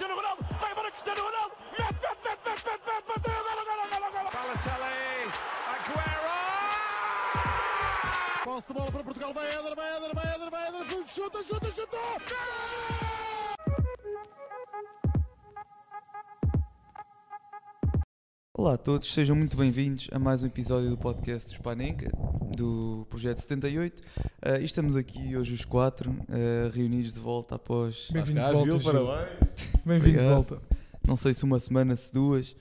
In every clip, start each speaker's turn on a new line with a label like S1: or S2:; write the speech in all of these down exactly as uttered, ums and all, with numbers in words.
S1: Cristiano Ronaldo, vai embora Cristiano Ronaldo, mete, mete, mete, mete, mete, mete, bateu, golo, golo, golo, golo.
S2: Balotelli, Aguero!
S3: Posse de bola para Portugal, vai Éder, vai Éder, vai Éder, vai Éder, chuta, chuta, chuta!
S4: Olá a todos, sejam muito bem-vindos a mais um episódio do podcast do Spanenka, do Projeto setenta e oito. Uh, e estamos aqui hoje os quatro, uh, reunidos de volta após...
S5: Bem-vindo de
S6: Cá,
S5: volta,
S6: Gil,
S5: Gil.
S6: parabéns.
S5: Bem-vindo de
S4: Obrigado.
S5: volta.
S4: Não sei se uma semana, se duas, uh,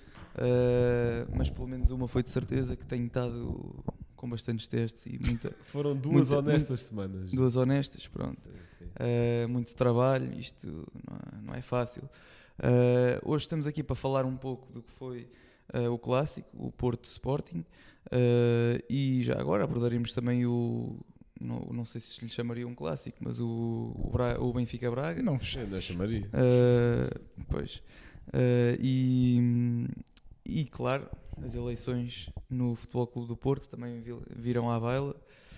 S4: mas pelo menos uma foi de certeza, que tenho estado com bastantes testes e muita,
S6: Foram duas
S4: Muita-
S6: honestas semanas.
S4: duas honestas, pronto.
S6: Sim, sim.
S4: Uh, muito trabalho, isto não é, não é fácil. Uh, hoje estamos aqui para falar um pouco do que foi uh, o clássico, o Porto Sporting, uh, e já agora abordaremos também o, não, não sei se lhe chamaria um clássico, mas o, o, Bra- o Benfica Braga.
S5: Não,
S6: Eu não chamaria.
S4: Uh, pois. Uh, e, e claro, as eleições no Futebol Clube do Porto também vi- viram à baila,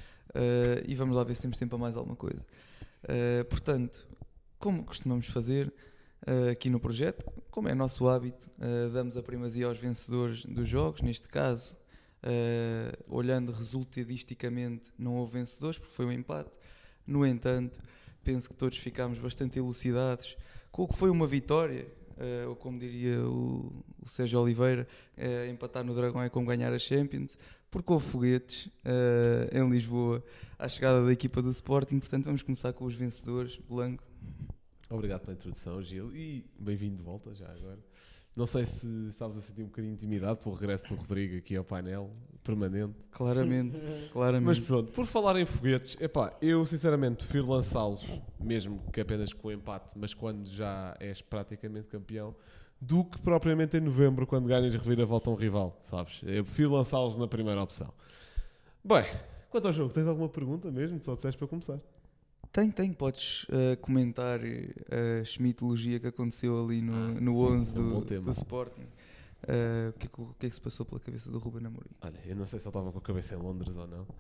S4: uh, e vamos lá ver se temos tempo para mais alguma coisa. Uh, portanto, como costumamos fazer uh, aqui no projeto, como é nosso hábito, uh, damos a primazia aos vencedores dos jogos. Neste caso, uh, olhando resultadisticamente, não houve vencedores porque foi um empate. No entanto, penso que todos ficámos bastante elucidados com o que foi uma vitória, uh, ou como diria o, o Sérgio Oliveira, uh, empatar no Dragão é como ganhar a Champions, porque houve foguetes uh, em Lisboa à chegada da equipa do Sporting. Portanto, vamos começar com os vencedores. Blanco.
S6: Obrigado pela introdução, Gil, e bem-vindo de volta já agora. Não sei se estavas a sentir um bocadinho de intimidade pelo regresso do Rodrigo aqui ao painel permanente.
S4: Claramente, claramente.
S6: Mas pronto, por falar em foguetes, epá, eu sinceramente prefiro lançá-los, mesmo que apenas com o empate, mas quando já és praticamente campeão, do que propriamente em novembro, quando ganhas reviravolta a um rival, sabes? Eu prefiro lançá-los na primeira opção. Bem, quanto ao jogo, tens alguma pergunta mesmo? Só disseste para começar.
S4: Tem, tem. Podes uh, comentar a schmittologia que aconteceu ali no,
S6: Ah,
S4: no
S6: sim,
S4: onze
S6: é um bom
S4: do,
S6: tema.
S4: do Sporting. Uh, o, que é que, o que é que se passou pela cabeça do Ruben Amorim?
S6: Olha, eu não sei se ele estava com a cabeça em Londres ou não,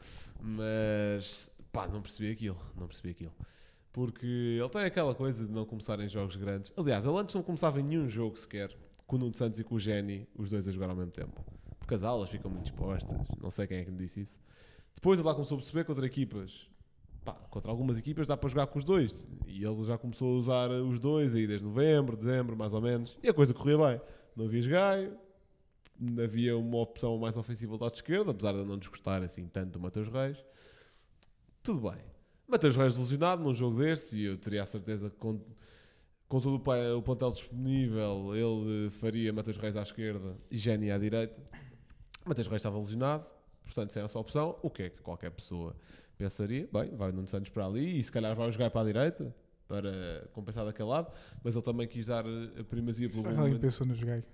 S6: mas pá, não percebi aquilo, não percebi aquilo. Porque ele tem aquela coisa de não começar em jogos grandes. Aliás, ele antes não começava em nenhum jogo sequer, com o Nuno Santos e com o Géni, os dois a jogar ao mesmo tempo. Porque as aulas ficam muito expostas, não sei quem é que me disse isso. Depois ele lá começou a perceber contra equipas, pá, contra algumas equipas dá para jogar com os dois. E ele já começou a usar os dois aí desde novembro, dezembro, mais ou menos. E a coisa corria bem. Não havia esgaio, havia uma opção mais ofensiva do lado esquerdo, apesar de eu não desgostar assim tanto do Mateus Reis. Tudo bem. Mateus Reis lesionado num jogo deste, e eu teria a certeza que com, com todo o, pai, o plantel disponível ele faria Mateus Reis à esquerda e Géni à direita. Mateus Reis estava lesionado, portanto sem essa opção, o que é que qualquer pessoa pensaria? Bem, vai o Nuno Santos para ali e se calhar vai jogar para a direita para compensar daquele lado, mas ele também quis dar a primazia pelo
S5: Alguém
S6: momento.
S5: pensou no joguei.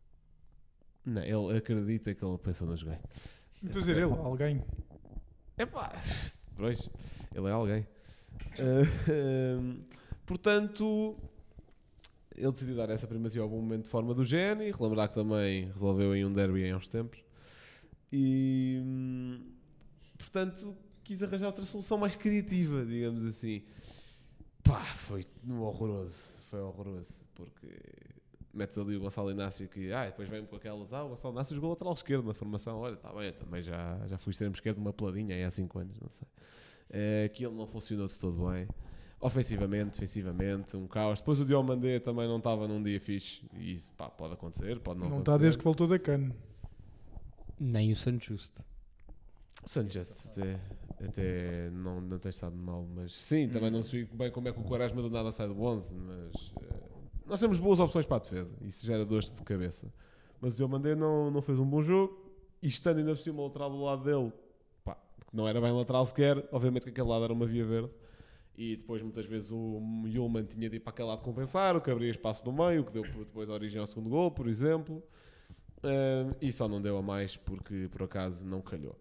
S6: Não, ele acredita que ele pensou no joguei.
S5: Estou a dizer ele, alguém.
S6: É pá, pois, ele é alguém. Uh, um, portanto, ele decidiu dar essa primazia ao bom momento de forma do Géni, relembrar que também resolveu em um derby em uns tempos. E, hum, portanto, quis arranjar outra solução mais criativa, digamos assim. Pá, foi horroroso, foi horroroso, porque metes ali o Gonçalo Inácio que, ah, depois vem-me com aquelas, ah, o Gonçalo Inácio jogou lateral esquerdo na formação, olha, está bem, eu também já, já fui extremo esquerdo numa peladinha aí há cinco anos, não sei. Uh, aquilo não funcionou de todo bem. Ofensivamente, defensivamente, um caos. Depois o Diomandé também não estava num dia fixe, e isso, pá, pode acontecer, pode não,
S5: Não
S6: acontecer.
S5: está desde que voltou da cana.
S7: Nem o Santos Justo.
S6: O Sanchez até, até não, não tem estado mal, mas sim, também não sei bem como é que o Quaresma do nada sai do onze, mas uh, nós temos boas opções para a defesa, isso gera dores de cabeça. Mas o Diomandé não, não fez um bom jogo, e estando ainda por cima o lateral do lado dele, pá, que não era bem lateral sequer, obviamente que aquele lado era uma via verde, e depois muitas vezes o Yulman tinha de ir para aquele lado compensar, o que abria espaço no meio, o que deu depois origem ao segundo gol, por exemplo, uh, e só não deu a mais porque por acaso não calhou.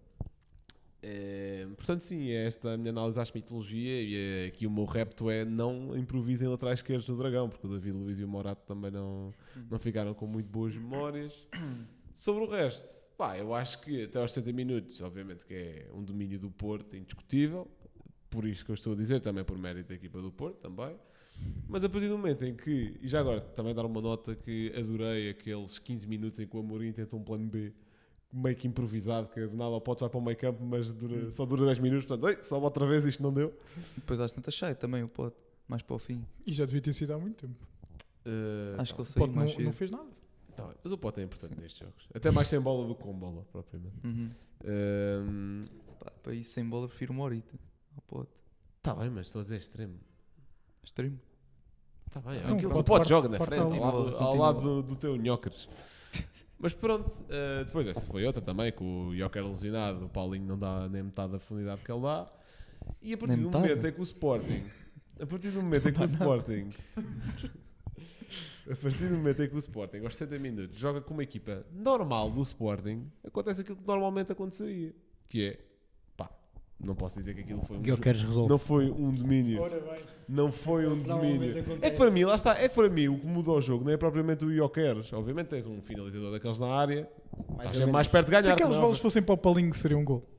S6: É, portanto sim, é esta a minha análise à mitologia, e é, aqui o meu repto é não improvisem laterais esquerdos no Dragão, porque o David Luiz e o Morato também não, não ficaram com muito boas memórias. Sobre o resto, pá, eu acho que até aos sessenta minutos, obviamente que é um domínio do Porto indiscutível, por isto que eu estou a dizer, também por mérito da equipa do Porto também. Mas a partir do momento em que, e já agora também dar uma nota que adorei aqueles quinze minutos em que o Amorim tenta um plano B meio que improvisado, que de nada ao pote vai para o meio campo, mas dura, só dura dez minutos, portanto, oi, sobe outra vez, isto não deu.
S4: Depois às tantas sai também o Pote, mais para o fim.
S5: E já devia ter sido há muito tempo.
S6: Uh,
S4: Acho que ele
S5: O
S4: saiu
S5: Pote
S4: mais
S5: não,
S4: cedo.
S5: não fez nada.
S6: tá bem, mas o Pote é importante nestes jogos. Até mais sem bola do que com bola, propriamente.
S4: Uhum.
S6: Um,
S4: Pá, para isso sem bola prefiro uma horita ao Pote.
S6: tá bem, mas estou a dizer extremo.
S4: Extremo.
S6: Tá bem,
S5: Não,
S6: aquilo,
S5: o
S6: o
S5: Pote
S6: Pote joga na
S5: parte-
S6: frente, ao
S5: parte
S6: lado,
S4: ali.
S6: ao
S4: Continua.
S6: lado do, do teu Nhócares. Mas pronto, uh, depois essa foi outra também, com o Joker lesionado, o Paulinho não dá nem metade da profundidade que ele dá. E a partir
S4: Nem
S6: do
S4: metade?
S6: momento em que o Sporting, a partir do momento em que o Sporting, a partir do momento em que o Sporting, aos sessenta minutos, joga com uma equipa normal do Sporting, acontece aquilo que normalmente aconteceria, que é, pá, não posso dizer que aquilo foi um
S7: Que eu queres resolver.
S6: não foi um domínio. Não foi um domínio. É que para mim, lá está, é que para mim o que muda o jogo não é propriamente o Ioqueres. Obviamente tens um finalizador daqueles na área, estás sempre mais perto de
S5: Se
S6: ganhar.
S5: aquelas
S6: que não.
S5: bolas fossem para o Palinho, seria um gol.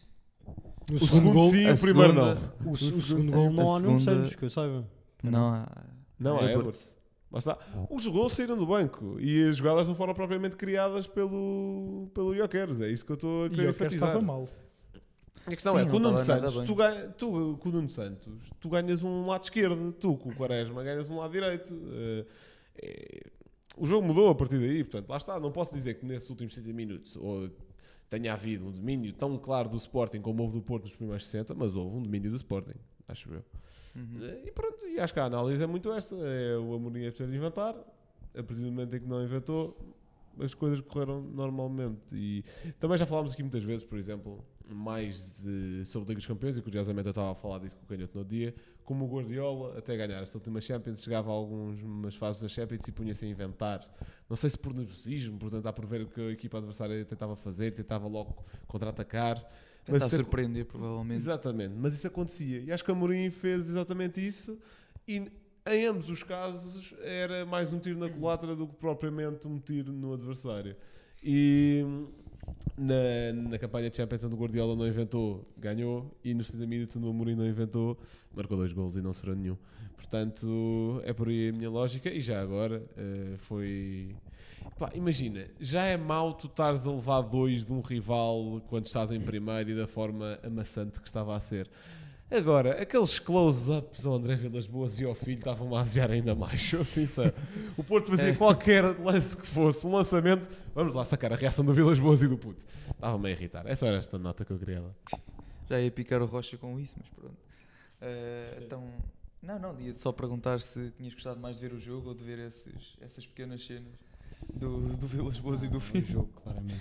S7: O
S6: O
S7: segundo
S6: segundo
S7: gol,
S6: sim,
S4: a
S6: o primeiro
S4: segunda-
S6: não.
S7: o,
S4: o
S7: o segundo
S4: segundo-
S7: gol não
S4: a
S7: há nenhum
S4: segunda-
S7: Santos, que eu saiba.
S4: Não, há-
S6: Não,
S4: há
S6: é
S4: Edwards.
S6: Edwards. Lá está. Os gols saíram do banco e as jogadas não foram propriamente criadas pelo, pelo Ioqueres. É isso que eu estou a
S5: E
S6: querer
S5: o que
S6: enfatizar.
S5: estava mal.
S6: A questão
S4: Sim,
S6: é, com o
S4: não
S6: Nuno
S4: estava nada
S6: Santos,
S4: bem.
S6: tu, ganha, tu com o Nuno Santos, tu ganhas um lado esquerdo, tu com o Quaresma ganhas um lado direito. Eh, eh, o jogo mudou a partir daí, portanto, lá está. Não posso dizer que nesses últimos sessenta minutos ou tenha havido um domínio tão claro do Sporting como houve do Porto nos primeiros sessenta, mas houve um domínio do Sporting, acho eu.
S4: Uhum.
S6: Eh, E pronto, e acho que a análise é muito esta. É o Amorim a precisar inventar, a partir do momento em que não inventou, as coisas correram normalmente. E também já falámos aqui muitas vezes, por exemplo, mais de, sobre Liga dos Campeões, e curiosamente eu estava a falar disso com o Canhoto no dia, como o Guardiola, até ganhar esta última Champions, chegava a algumas fases da Champions e punha-se a inventar. Não sei se por nervosismo, por tentar por ver o que a equipa adversária tentava fazer, tentava logo contra-atacar.
S4: Tentar
S6: isso ac-
S4: surpreender, provavelmente.
S6: Exatamente, mas isso acontecia. E acho que a Amorim fez exatamente isso e em ambos os casos era mais um tiro na culatra do que propriamente um tiro no adversário. E na, na campanha de Champions onde o Guardiola não inventou, ganhou, e nos setenta minutos onde o Amorim não inventou, marcou dois golos e não sofreu nenhum. Portanto, é por aí a minha lógica. E já agora eh, foi... Pá, imagina, já é mau tu estares a levar dois de um rival quando estás em primeiro e da forma amassante que estava a ser. Agora, aqueles close-ups ao André Vilas Boas e ao filho estavam a aziar ainda mais, sou sincero. O Porto fazia
S4: É.
S6: qualquer lance que fosse, um lançamento, vamos lá sacar a reação do Vilas Boas e do puto. Estava-me a irritar. Essa era esta nota que eu queria dar.
S4: Já ia picar o Rocha com isso, mas pronto. Eh, então, não, não, ia só perguntar se tinhas gostado mais de ver o jogo ou de ver esses, essas pequenas cenas do, do Vilas Boas e do
S7: O
S4: filho.
S7: jogo, claramente.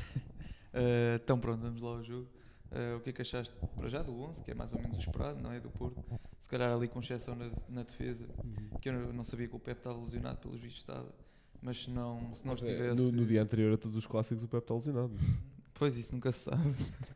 S4: Eh, então pronto, vamos lá ao jogo. Eh, o que é que achaste para já do onze, que é mais ou menos o esperado, não é? Do Porto. Se calhar ali com exceção na, na defesa, que eu não sabia que o Pepe estava lesionado, pelos vistos estava. Mas se não, se não
S6: Mas, é,
S4: estivesse...
S6: no, no dia anterior a todos os clássicos o Pepe está lesionado.
S4: Pois, isso nunca se sabe.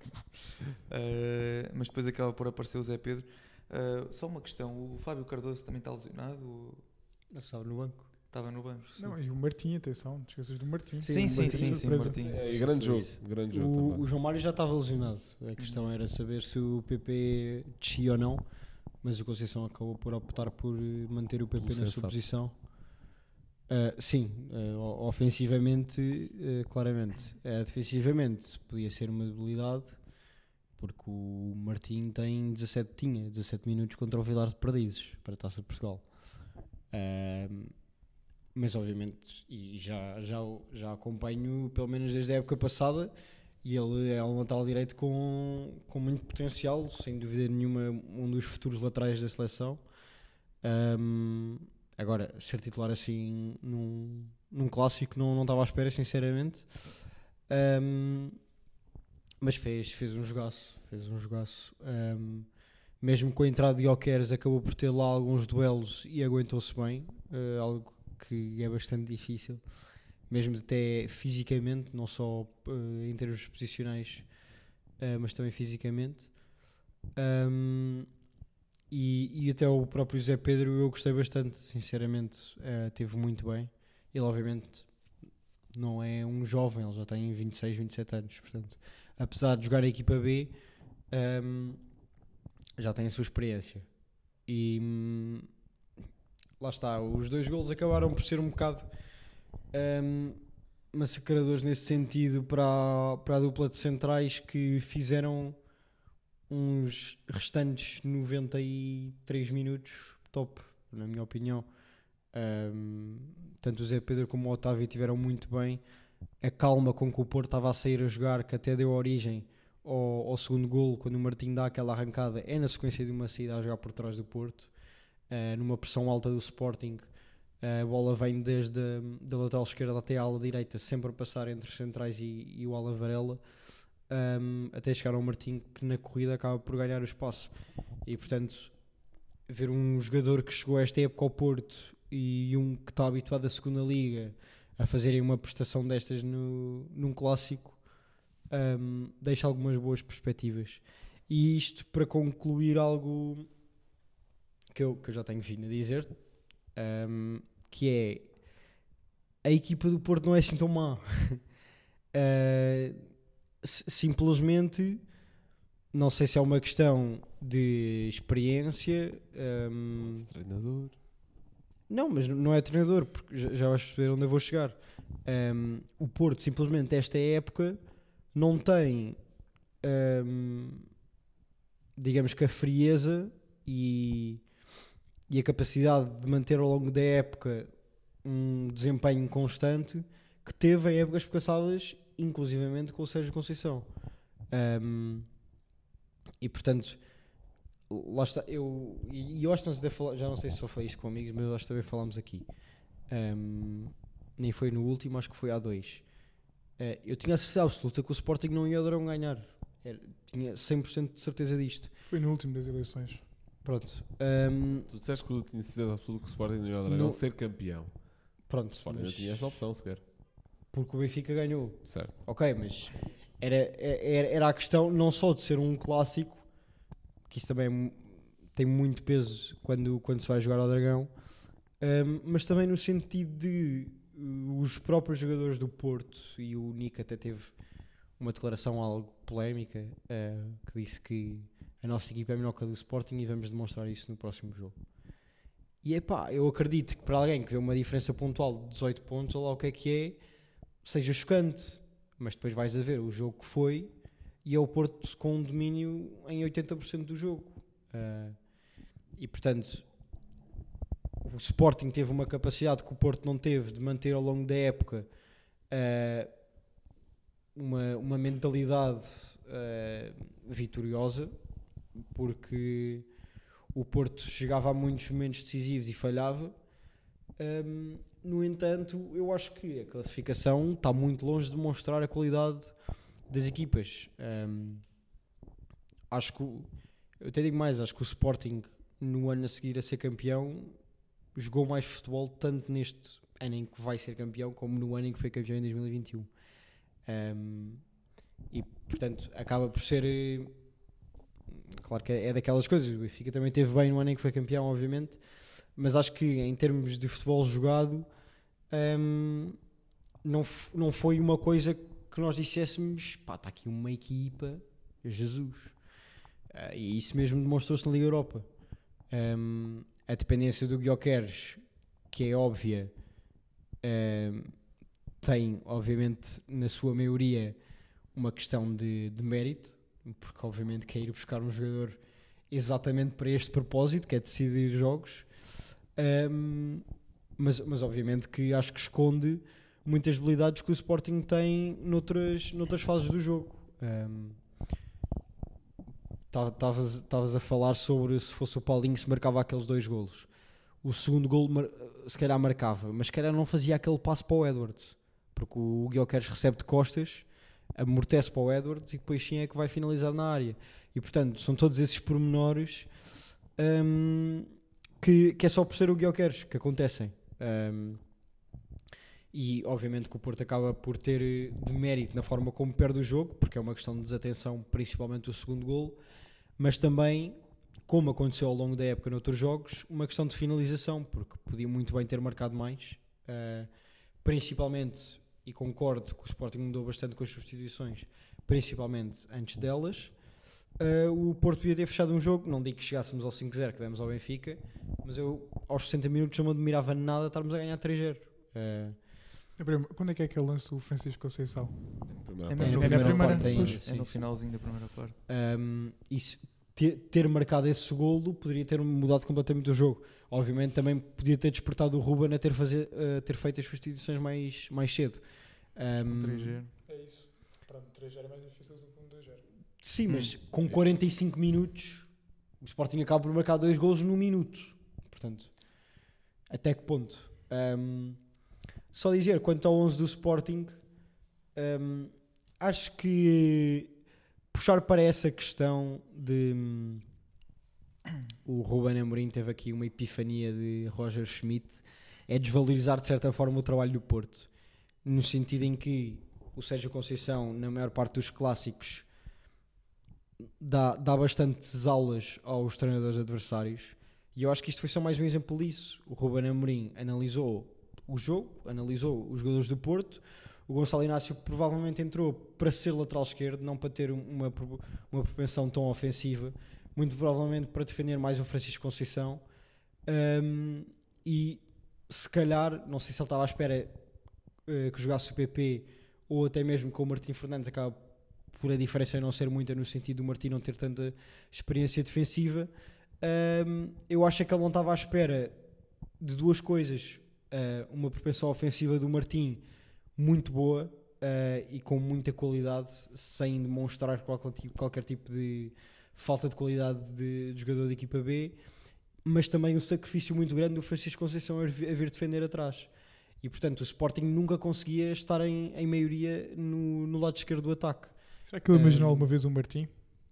S4: Eh, mas depois acaba por aparecer o Zé Pedro. Eh, só uma questão, o Fábio Cardoso também está lesionado ou
S7: Eu estava no banco.
S4: estava no banco?
S5: Não, e o Martim, atenção, não te esqueças do Martim.
S4: Sim, sim,
S5: Martim,
S4: sim, sim,
S5: surpresa.
S4: Martim.
S6: É, e grande
S7: Só
S6: jogo,
S7: isso.
S6: grande jogo
S7: O,
S6: também.
S7: o João Mário já estava lesionado. A questão era saber se o P P descia ou não, mas o Conceição acabou por optar por eh, manter o P P
S6: Pelo
S7: na
S6: sensato.
S7: sua posição. Ah, sim, ah, o- ofensivamente, eh, claramente. Ah, defensivamente, podia ser uma debilidade, porque o Martim tem dezassete, tinha dezassete minutos contra o Vilar de Perdizes para a Taça de Portugal. Ah, mas obviamente, e já, já, o- já acompanho pelo menos desde a época passada, e ele é um lateral direito com, com muito potencial, sem dúvida nenhuma, um dos futuros laterais da seleção. Ahm, agora, ser titular assim num, num clássico não, não estava à espera, sinceramente. Ahm, mas fez, fez um jogaço, fez um jogaço. Ahm, mesmo com a entrada de Jokeres, acabou por ter lá alguns duelos e aguentou-se bem, eh, algo que é bastante difícil, mesmo até fisicamente, não só eh, em termos posicionais, eh, mas também fisicamente. Ahm, e, e até o próprio Zé Pedro eu gostei bastante, sinceramente, eh, teve muito bem. Ele obviamente não é um jovem, ele já tem vinte e seis, vinte e sete anos, portanto, apesar de jogar a equipa B, ahm, já tem a sua experiência. E, hum, lá está, os dois golos acabaram por ser um bocado um, massacradores nesse sentido para a, para a dupla de centrais, que fizeram uns restantes noventa e três minutos top, na minha opinião. Um, tanto o Zé Pedro como o Otávio tiveram muito bem. A calma com que o Porto estava a sair a jogar, que até deu origem ao, ao segundo golo, quando o Martim dá aquela arrancada, é na sequência de uma saída a jogar por trás do Porto, uh, numa pressão alta do Sporting. Uh, a bola vem desde a da lateral esquerda até a ala direita, sempre a passar entre os centrais e, e o Alan Varela, um, até chegar ao Martim, que na corrida acaba por ganhar o espaço. E portanto, ver um jogador que chegou a esta época ao Porto e um que está habituado à segunda liga a fazerem uma prestação destas no, num clássico, um, deixa algumas boas perspectivas. E isto para concluir algo que eu, que eu já tenho vindo a dizer, um, que é: a equipa do Porto não é assim tão má. uh, simplesmente, não sei se é uma questão de experiência, um,
S6: Treinador.
S7: não, mas não é treinador, porque já, já vais perceber onde eu vou chegar. Um, o Porto, simplesmente, esta época, não tem, um, digamos que a frieza e, e a capacidade de manter ao longo da época um desempenho constante que teve em épocas passadas, inclusivamente com o Sérgio Conceição. Um, e, portanto, lá está, eu, e eu acho que não sei, falar, já não sei se só falei isto com amigos, mas acho que também falámos aqui. Um, nem foi no último, acho que foi há dois. Uh, eu tinha a certeza absoluta que o Sporting não ia Dragão ganhar. Era, tinha cem por cento de certeza disto.
S5: Foi no último das eleições.
S7: Pronto. Um,
S6: Tu disseste que eu tinha certeza absoluta que o Sporting não ia ao Dragão
S7: Não.
S6: ser campeão.
S7: pronto.
S6: O Sporting
S7: mas-
S6: não tinha essa opção sequer.
S7: porque o Benfica ganhou.
S6: Certo.
S7: Ok, mas era, era, era a questão não só de ser um clássico, que isso também é mu- tem muito peso quando, quando se vai jogar ao Dragão, um, mas também no sentido de uh, os próprios jogadores do Porto, e o Nick até teve uma declaração algo polémica, uh, que disse que a nossa equipa é melhor que a do Sporting e vamos demonstrar isso no próximo jogo. E é pá, eu acredito que para alguém que vê uma diferença pontual de dezoito pontos, ou lá o que é que é, seja chocante, mas depois vais a ver o jogo que foi e é o Porto com um domínio em oitenta por cento do jogo. Uh, e portanto, o Sporting teve uma capacidade que o Porto não teve de manter ao longo da época uh, uma, uma mentalidade uh, vitoriosa, porque o Porto chegava a muitos momentos decisivos e falhava. Um, no entanto, eu acho que a classificação está muito longe de mostrar a qualidade das equipas. Um, acho que, o- eu até digo mais, acho que o Sporting, no ano a seguir a ser campeão, jogou mais futebol, tanto neste ano em que vai ser campeão, como no ano em que foi campeão em dois mil e vinte e um. Um, e, portanto, acaba por ser... eh, Claro que é é daquelas coisas, o Benfica também teve bem no ano em que foi campeão, obviamente, mas acho que em termos de futebol jogado, hum, não, f- não foi uma coisa que nós disséssemos, pá, está aqui uma equipa, Jesus. Ah, e isso mesmo demonstrou-se na Liga Europa. Hum, a dependência do Gyökeres, que é óbvia, hum, tem, obviamente, na sua maioria, uma questão de, de mérito, porque obviamente quer ir buscar um jogador exatamente para este propósito, que é decidir jogos. Um, mas, mas obviamente que acho que esconde muitas habilidades que o Sporting tem noutras, noutras fases do jogo. Estavas a falar sobre se fosse o Paulinho se marcava aqueles dois golos. O segundo golo mar- se calhar marcava, mas se calhar não fazia aquele passo para o Edwards, porque o Gyökeres recebe de costas, amortece para o Edwards e depois sim é que vai finalizar na área. E portanto são todos esses pormenores hum, que, que é só por ser o Gyökeres que acontecem. Hum, e obviamente que o Porto acaba por ter de mérito na forma como perde o jogo, porque é uma questão de desatenção, principalmente o segundo golo, mas também, como aconteceu ao longo da época noutros jogos, uma questão de finalização, porque podia muito bem ter marcado mais, uh, principalmente, e concordo que o Sporting mudou bastante com as substituições, principalmente antes delas, uh, o Porto podia ter fechado um jogo. Não digo que chegássemos ao cinco zero que demos ao Benfica, mas eu aos sessenta minutos não me admirava nada estarmos a ganhar três zero. Uh,
S5: Quando é que é aquele lance do Francisco Conceição?
S6: Primeira
S4: É
S6: parte.
S4: no
S5: É na
S4: final,
S5: primeira,
S7: parte ainda,
S5: pois.
S4: é no
S7: sim,
S4: finalzinho da primeira parte.
S7: Um, isso, ter, ter marcado esse golo poderia ter mudado completamente o jogo. Obviamente também podia ter despertado o Ruben a ter, fazer, a ter feito as substituições mais, mais cedo. Um,
S4: três zero.
S5: É isso. Pronto, três zero é mais difícil do que um dois zero.
S7: sim, mas
S4: Hum.
S7: com quarenta e cinco minutos o Sporting acaba por marcar dois golos num minuto. Portanto, até que ponto? Um, só dizer, quanto ao onze do Sporting, um, acho que puxar para essa questão de hum, o Ruben Amorim teve aqui uma epifania de Roger Schmidt, é desvalorizar de certa forma o trabalho do Porto, no sentido em que o Sérgio Conceição, na maior parte dos clássicos, dá, dá bastantes aulas aos treinadores adversários, e eu acho que isto foi só mais um exemplo disso. O Ruben Amorim analisou o jogo, analisou os jogadores do Porto. O Gonçalo Inácio provavelmente entrou para ser lateral esquerdo, não para ter uma, uma propensão tão ofensiva, muito provavelmente para defender mais o Francisco Conceição. Um, e se calhar, não sei se ele estava à espera uh, que jogasse o P P ou até mesmo com o Martim Fernandes, acaba por a diferença não ser muita, no sentido do Martim não ter tanta experiência defensiva. Um, eu acho que ele não estava à espera de duas coisas: uh, uma propensão ofensiva do Martim muito boa uh, e com muita qualidade, sem demonstrar qualquer tipo, qualquer tipo de falta de qualidade de, de jogador da equipa B, mas também um sacrifício muito grande do Francisco Conceição a vir, a vir defender atrás. E portanto o Sporting nunca conseguia estar em, em maioria no, no lado esquerdo do ataque.
S5: Será que ele imaginou
S7: Um,
S5: alguma vez o Martim?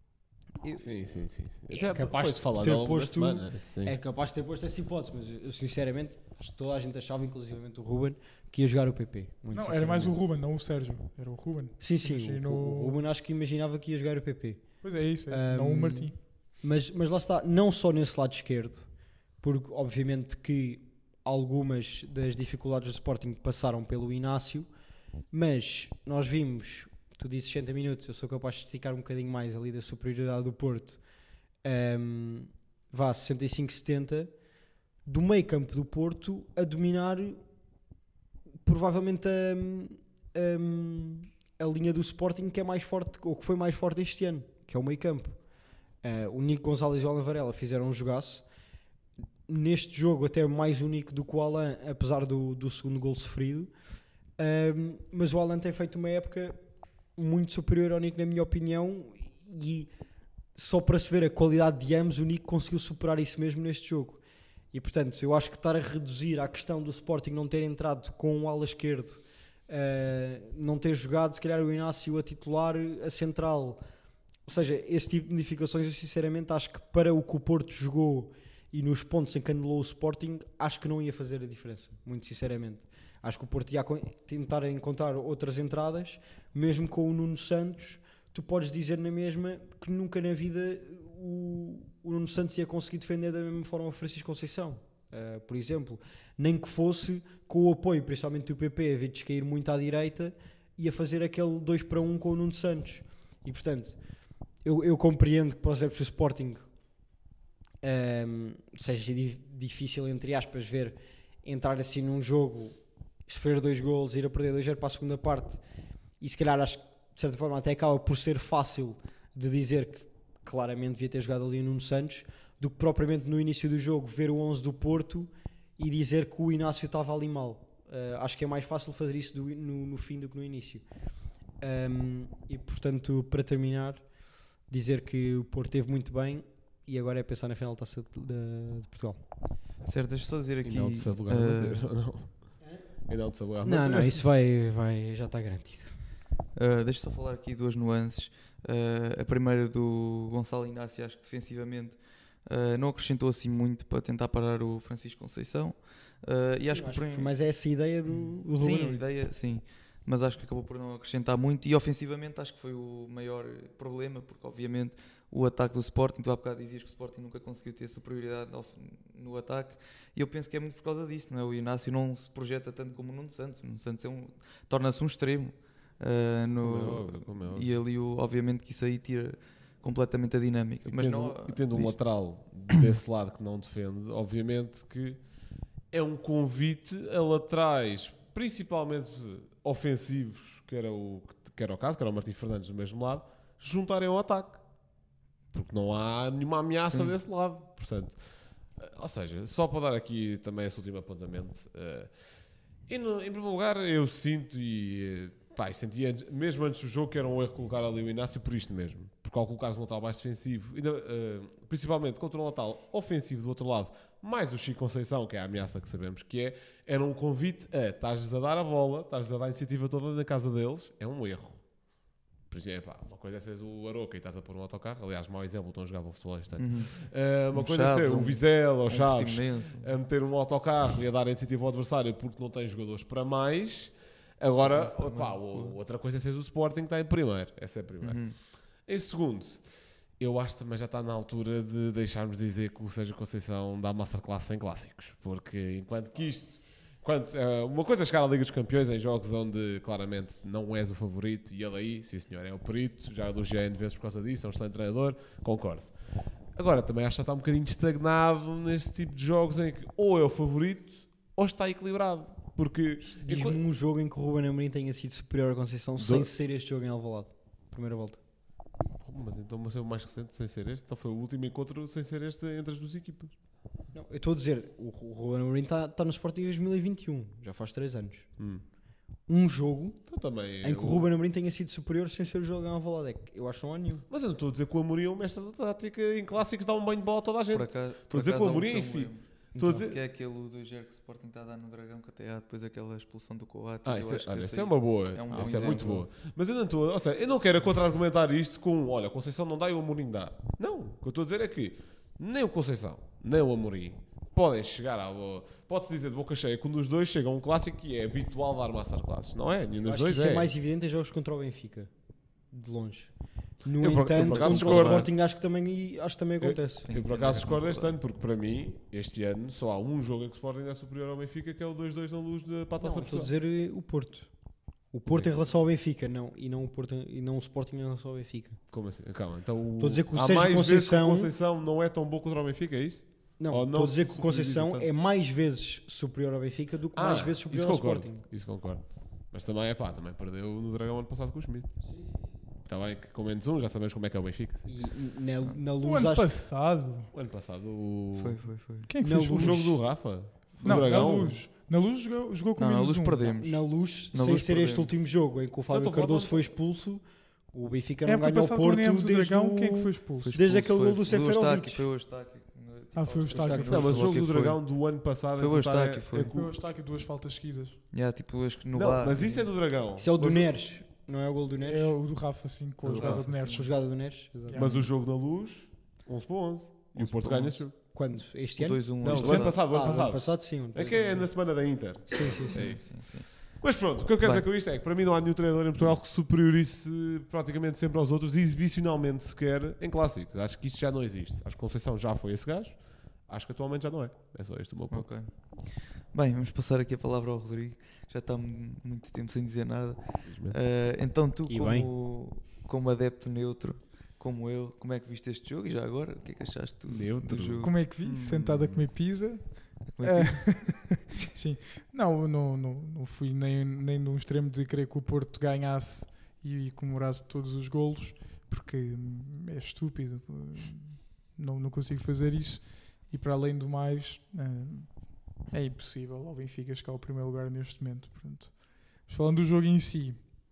S6: Sim, sim, sim. sim.
S7: É
S6: Já
S7: capaz
S6: foi-se
S7: de
S6: falado
S7: ter
S6: ao longo da
S7: posto-
S6: semana. Sim.
S7: É capaz de ter posto essa hipótese, mas eu sinceramente acho que toda a gente achava, inclusivamente o Ruben, que ia jogar o P P. Muito
S5: Não, era mais o
S7: sinceramente.
S5: Ruben, não o Sérgio. Era o Ruben.
S7: Sim, sim,
S5: Imaginou-
S7: o, o Ruben acho que imaginava que ia jogar o P P.
S5: Pois é isso, é isso. não o
S7: Um,
S5: Martim.
S7: Mas, mas lá está, não só nesse lado esquerdo, porque obviamente que algumas das dificuldades do Sporting passaram pelo Inácio, mas nós vimos, tu dizes sessenta minutos, eu sou capaz de esticar um bocadinho mais ali da superioridade do Porto, um, vá sessenta e cinco, setenta, do meio campo do Porto a dominar provavelmente a, a, a linha do Sporting que é mais forte, ou que foi mais forte este ano, que é o meio campo. Uh, o Nico Gonzalez e o Alan Varela fizeram um jogaço. Neste jogo até mais o Nico do que o Alan, apesar do, do segundo gol sofrido. Um, mas o Alan tem feito uma época muito superior ao Nico, na minha opinião, e só para se ver a qualidade de ambos, o Nico conseguiu superar isso mesmo neste jogo. E portanto, eu acho que estar a reduzir a questão do Sporting não ter entrado com o ala esquerdo, uh, não ter jogado se calhar o Inácio a titular, a central, ou seja, esse tipo de modificações, eu sinceramente acho que para o que o Porto jogou e nos pontos em que anulou o Sporting, acho que não ia fazer a diferença, muito sinceramente. Acho que o Porto ia tentar encontrar outras entradas, mesmo com o Nuno Santos. Tu podes dizer na mesma que nunca na vida o, o Nuno Santos ia conseguir defender da mesma forma o Francisco Conceição, uh, por exemplo, nem que fosse com o apoio, principalmente do P P, a ver descair muito à direita e a fazer aquele dois para um com o Nuno Santos. E portanto, eu, eu compreendo que, por exemplo, se o Sporting um, seja di- difícil, entre aspas, ver entrar assim num jogo, sofrer dois golos, ir a perder dois zero para a segunda parte, e se calhar acho que de certa forma até acaba por ser fácil de dizer que claramente devia ter jogado ali o Nuno Santos, do que propriamente no início do jogo ver o onze do Porto e dizer que o Inácio estava ali mal. Uh, acho que é mais fácil fazer isso do, no, no fim do que no início. Um, e portanto, para terminar, dizer que o Porto esteve muito bem e agora é pensar na final da Taça de, de, de Portugal.
S4: Certo, deixa eu só dizer aqui.
S6: Ainda há o terceiro lugar a
S4: uh,
S6: manter, ou não? Ainda há o terceiro lugar a
S7: Não,
S6: manter.
S7: não, isso vai, vai, já está garantido.
S4: Uh, deixa eu só falar aqui duas nuances. Uh, a primeira do Gonçalo Inácio, acho que defensivamente uh, não acrescentou assim muito para tentar parar o Francisco Conceição. Uh, e
S7: Sim,
S4: acho que,
S7: acho
S4: por
S7: que foi mais essa a ideia do, do Ruben
S4: sim, a
S7: Amorim.
S4: ideia, sim. Mas acho que acabou por não acrescentar muito. E ofensivamente acho que foi o maior problema, porque obviamente o ataque do Sporting, tu há bocado dizias que o Sporting nunca conseguiu ter superioridade no, no ataque, e eu penso que é muito por causa disso, não é? O Inácio não se projeta tanto como o Nuno Santos. O Nuno Santos é um, torna-se um extremo. Uh, no,
S6: Como é óbvio, como é óbvio.
S4: e ali, o- obviamente, que isso aí tira, completamente a dinâmica.
S6: E
S4: Mas
S6: tendo,
S4: não,
S6: e tendo um
S4: diz.
S6: lateral desse lado que não defende, obviamente que é um convite a laterais, principalmente ofensivos, que era o, que era o caso, que era o Martim Fernandes do mesmo lado, juntarem ao ataque. Porque não há nenhuma ameaça
S4: Sim.
S6: desse lado. Portanto, ou seja, só para dar aqui também esse último apontamento. Uh, e no, em primeiro lugar, eu sinto e pá, sentia mesmo antes do jogo que era um erro colocar ali o Inácio por isto mesmo. Porque ao colocares um lateral mais defensivo, ainda, uh, principalmente contra um lateral ofensivo do outro lado, mais o Chico Conceição, que é a ameaça que sabemos que é, era um convite a estás a dar a bola, estás a dar a iniciativa toda na casa deles, é um erro. Por exemplo, pá, uma coisa é seres o Aroca e estás a pôr um autocarro. Aliás, mau exemplo, estão a jogar futebol este ano.
S4: Uhum.
S6: Uh, uma
S4: Um
S6: coisa
S4: Chaves,
S6: é ser o
S4: um-
S6: Vizela ou
S4: um
S6: Chaves
S4: Portimonense.
S6: a meter um autocarro e a dar a iniciativa ao adversário porque não tem jogadores para mais. Agora,
S4: Isso também.
S6: opá, o- outra coisa é seres o Sporting que está em primeiro. Essa é a primeira.
S4: Uhum.
S6: Em segundo, eu acho que também já está na altura de deixarmos dizer que o Sérgio Conceição dá masterclass em clássicos. Porque enquanto que isto... Enquanto, eh, uma coisa é chegar à Liga dos Campeões em jogos onde claramente não és o favorito e ele aí, sim senhor, é o perito, já elogiei N vezes por causa disso, é um excelente treinador, concordo. Agora também acho que já está um bocadinho estagnado neste tipo de jogos em que ou é o favorito ou está equilibrado. Porque...
S7: Diz-me um jogo em que o Ruben Amorim tenha sido superior à Conceição
S6: Do-
S7: sem ser este jogo em Alvalade. Primeira volta.
S6: Pô, mas então mas é o mais recente sem ser este? Então foi o último encontro sem ser este entre as duas equipas.
S7: Não, eu estou a dizer, o, o Ruben Amorim está tá no Sporting desde dois mil e vinte e um, já faz três anos.
S6: Hum.
S7: Um jogo
S6: Então também...
S7: em que o
S6: eu-
S7: Ruben Amorim tenha sido superior sem ser o jogo em Alvalade. É que eu acho que não há nenhum.
S6: Mas eu não estou a dizer que o Amorim é um mestre da tática em clássicos dá um banho de bola a toda a gente.
S4: Por acaso,
S6: Estou a dizer que o Amorim, enfim. Estou a dizer...
S4: Que é aquele dois zero que o Sporting está a dar no Dragão, que até há depois aquela expulsão do Coates.
S6: Ah,
S4: eu
S6: isso é,
S4: acho que
S6: olha,
S4: esse
S6: isso é
S4: aí-
S6: uma boa.
S4: é um bom
S6: Isso é muito
S4: exemplo.
S6: boa. Mas eu não estou, ou seja, eu não quero contra-argumentar isto com, olha, o Conceição não dá e o Amorim dá. Não, o que eu estou a dizer é que nem o Conceição, nem o Amorim podem chegar ao... Pode-se dizer de boca cheia que um dos dois chega a um clássico que é habitual dar masterclasses. Não é? Nenhum dos
S7: Acho que
S6: dois
S7: isso é.
S6: é.
S7: mais evidente em jogos contra o Benfica. De longe. No
S6: Eu por- eu por
S7: entanto,
S6: acaso
S7: contra o
S6: discordo.
S7: Sporting acho que também, acho que também acontece.
S6: Eu por acaso discordo este ano, porque para mim, este ano, só há um jogo em que o Sporting é superior ao Benfica, que é o dois dois na Luz de, para a
S7: Não,
S6: Taça
S7: estou a
S6: Portugal.
S7: dizer eh, o Porto. O Porto em relação ao Benfica, não, e não o Porto e não o Sporting em relação ao Benfica.
S6: Como assim? Calma, então o...
S7: Estou a dizer que o
S6: há
S7: Sérgio
S6: mais vezes que o
S7: Conceição-
S6: Conceição não é tão bom contra o Benfica, é isso?
S7: Não,
S6: Ou
S7: estou
S6: não
S7: a dizer que o
S6: superioriza
S7: Conceição
S6: tanto?
S7: é mais vezes superior ao Benfica do que mais vezes superior
S6: isso
S7: ao
S6: concordo,
S7: Sporting.
S6: Isso concordo. Mas também, é pá, também perdeu no Dragão ano passado com o Schmidt. Está bem que com menos um já sabemos como é que é o Benfica. Sim.
S7: E na, na
S5: O
S7: luz
S5: ano
S7: acho
S5: passado.
S6: O ano passado o...
S4: Foi, foi, foi.
S5: Quem é que
S7: Na
S5: fez
S6: o
S5: Luz?
S6: jogo do Rafa. Do
S5: Não,
S6: Dragão.
S5: na Luz. Na Luz jogou, jogou com
S4: Não, na
S5: menos
S4: Luz
S5: um.
S4: perdemos.
S7: na luz,
S4: Na
S7: sem
S4: Luz
S7: ser este
S4: perdemos.
S7: último jogo em que o Fábio
S6: Então,
S7: Cardoso
S6: volta-
S7: foi expulso, o Benfica
S5: É
S7: não
S5: porque
S7: ganhou o
S5: passado
S7: Porto
S5: ganhamos o
S7: desde
S5: Dragão,
S7: o...
S5: quem é que foi expulso?
S4: Foi
S7: Desde
S4: expulso,
S7: aquele
S4: foi-
S7: gol do
S4: foi o
S7: Seferovic.
S4: Eustáquio, Foi o Eustáquio.
S5: Ah, foi o Eustáquio.
S6: Não, mas o jogo
S4: que
S6: do
S4: foi.
S6: Dragão do ano passado...
S4: Foi o
S6: é que está-
S4: Eustáquio, foi.
S6: é que o-
S5: Foi o Eustáquio, duas faltas seguidas.
S4: Yeah, tipo, acho que no
S6: Não,
S4: bar.
S6: mas isso é do Dragão.
S7: Isso é o do
S6: Mas
S7: Neres, não é o gol do Neres?
S5: É o do Rafa, sim, com
S4: É
S5: a
S4: o
S5: jogada
S4: Rafa,
S5: de Neres.
S7: A jogada do Neres? exato.
S5: Yeah.
S6: Mas o jogo na Luz, onze para onze. E o
S4: onze
S6: Porto
S4: para
S6: ganha
S4: onze.
S6: esse jogo.
S7: Quando? Este
S4: O
S7: ano?
S4: dois um.
S6: Não,
S4: este
S6: o ano passado, o
S7: Ah,
S6: ano
S7: o
S6: passado.
S7: ano passado sim. o ano
S6: É que
S7: passado,
S6: é
S7: sim.
S6: na semana da Inter.
S7: Sim, sim, sim.
S6: É isso.
S4: Sim, sim.
S6: Mas pronto, o que eu quero
S4: Bem.
S6: dizer com isto é que para mim não há nenhum treinador em Portugal que superiorize praticamente sempre aos outros, exibicionalmente sequer, em clássicos. Acho que isso já não existe. Acho que Conceição já foi esse gajo, acho que atualmente já não é. É só este o meu ponto.
S4: Ok. Bem, vamos passar aqui a palavra ao Rodrigo. Já está mu- muito tempo sem dizer nada.
S6: Infelizmente.
S4: Eh, então tu,
S7: E
S4: como, como adepto neutro, como eu, como é que viste este jogo? E já agora, o que é que achaste tu
S6: Neutro?
S4: do jogo?
S5: Como é que vi?
S4: Hum.
S5: Sentado a comer pizza.
S4: Como é que-
S5: Sim. Não, não, não, não fui nem, nem no extremo de querer que o Porto ganhasse e comemorasse todos os golos, porque hum, é estúpido. Não, não consigo fazer isso. E para além do mais, hum, é impossível ao Benfica chegar ao primeiro lugar neste momento. Portanto, mas falando do jogo em si,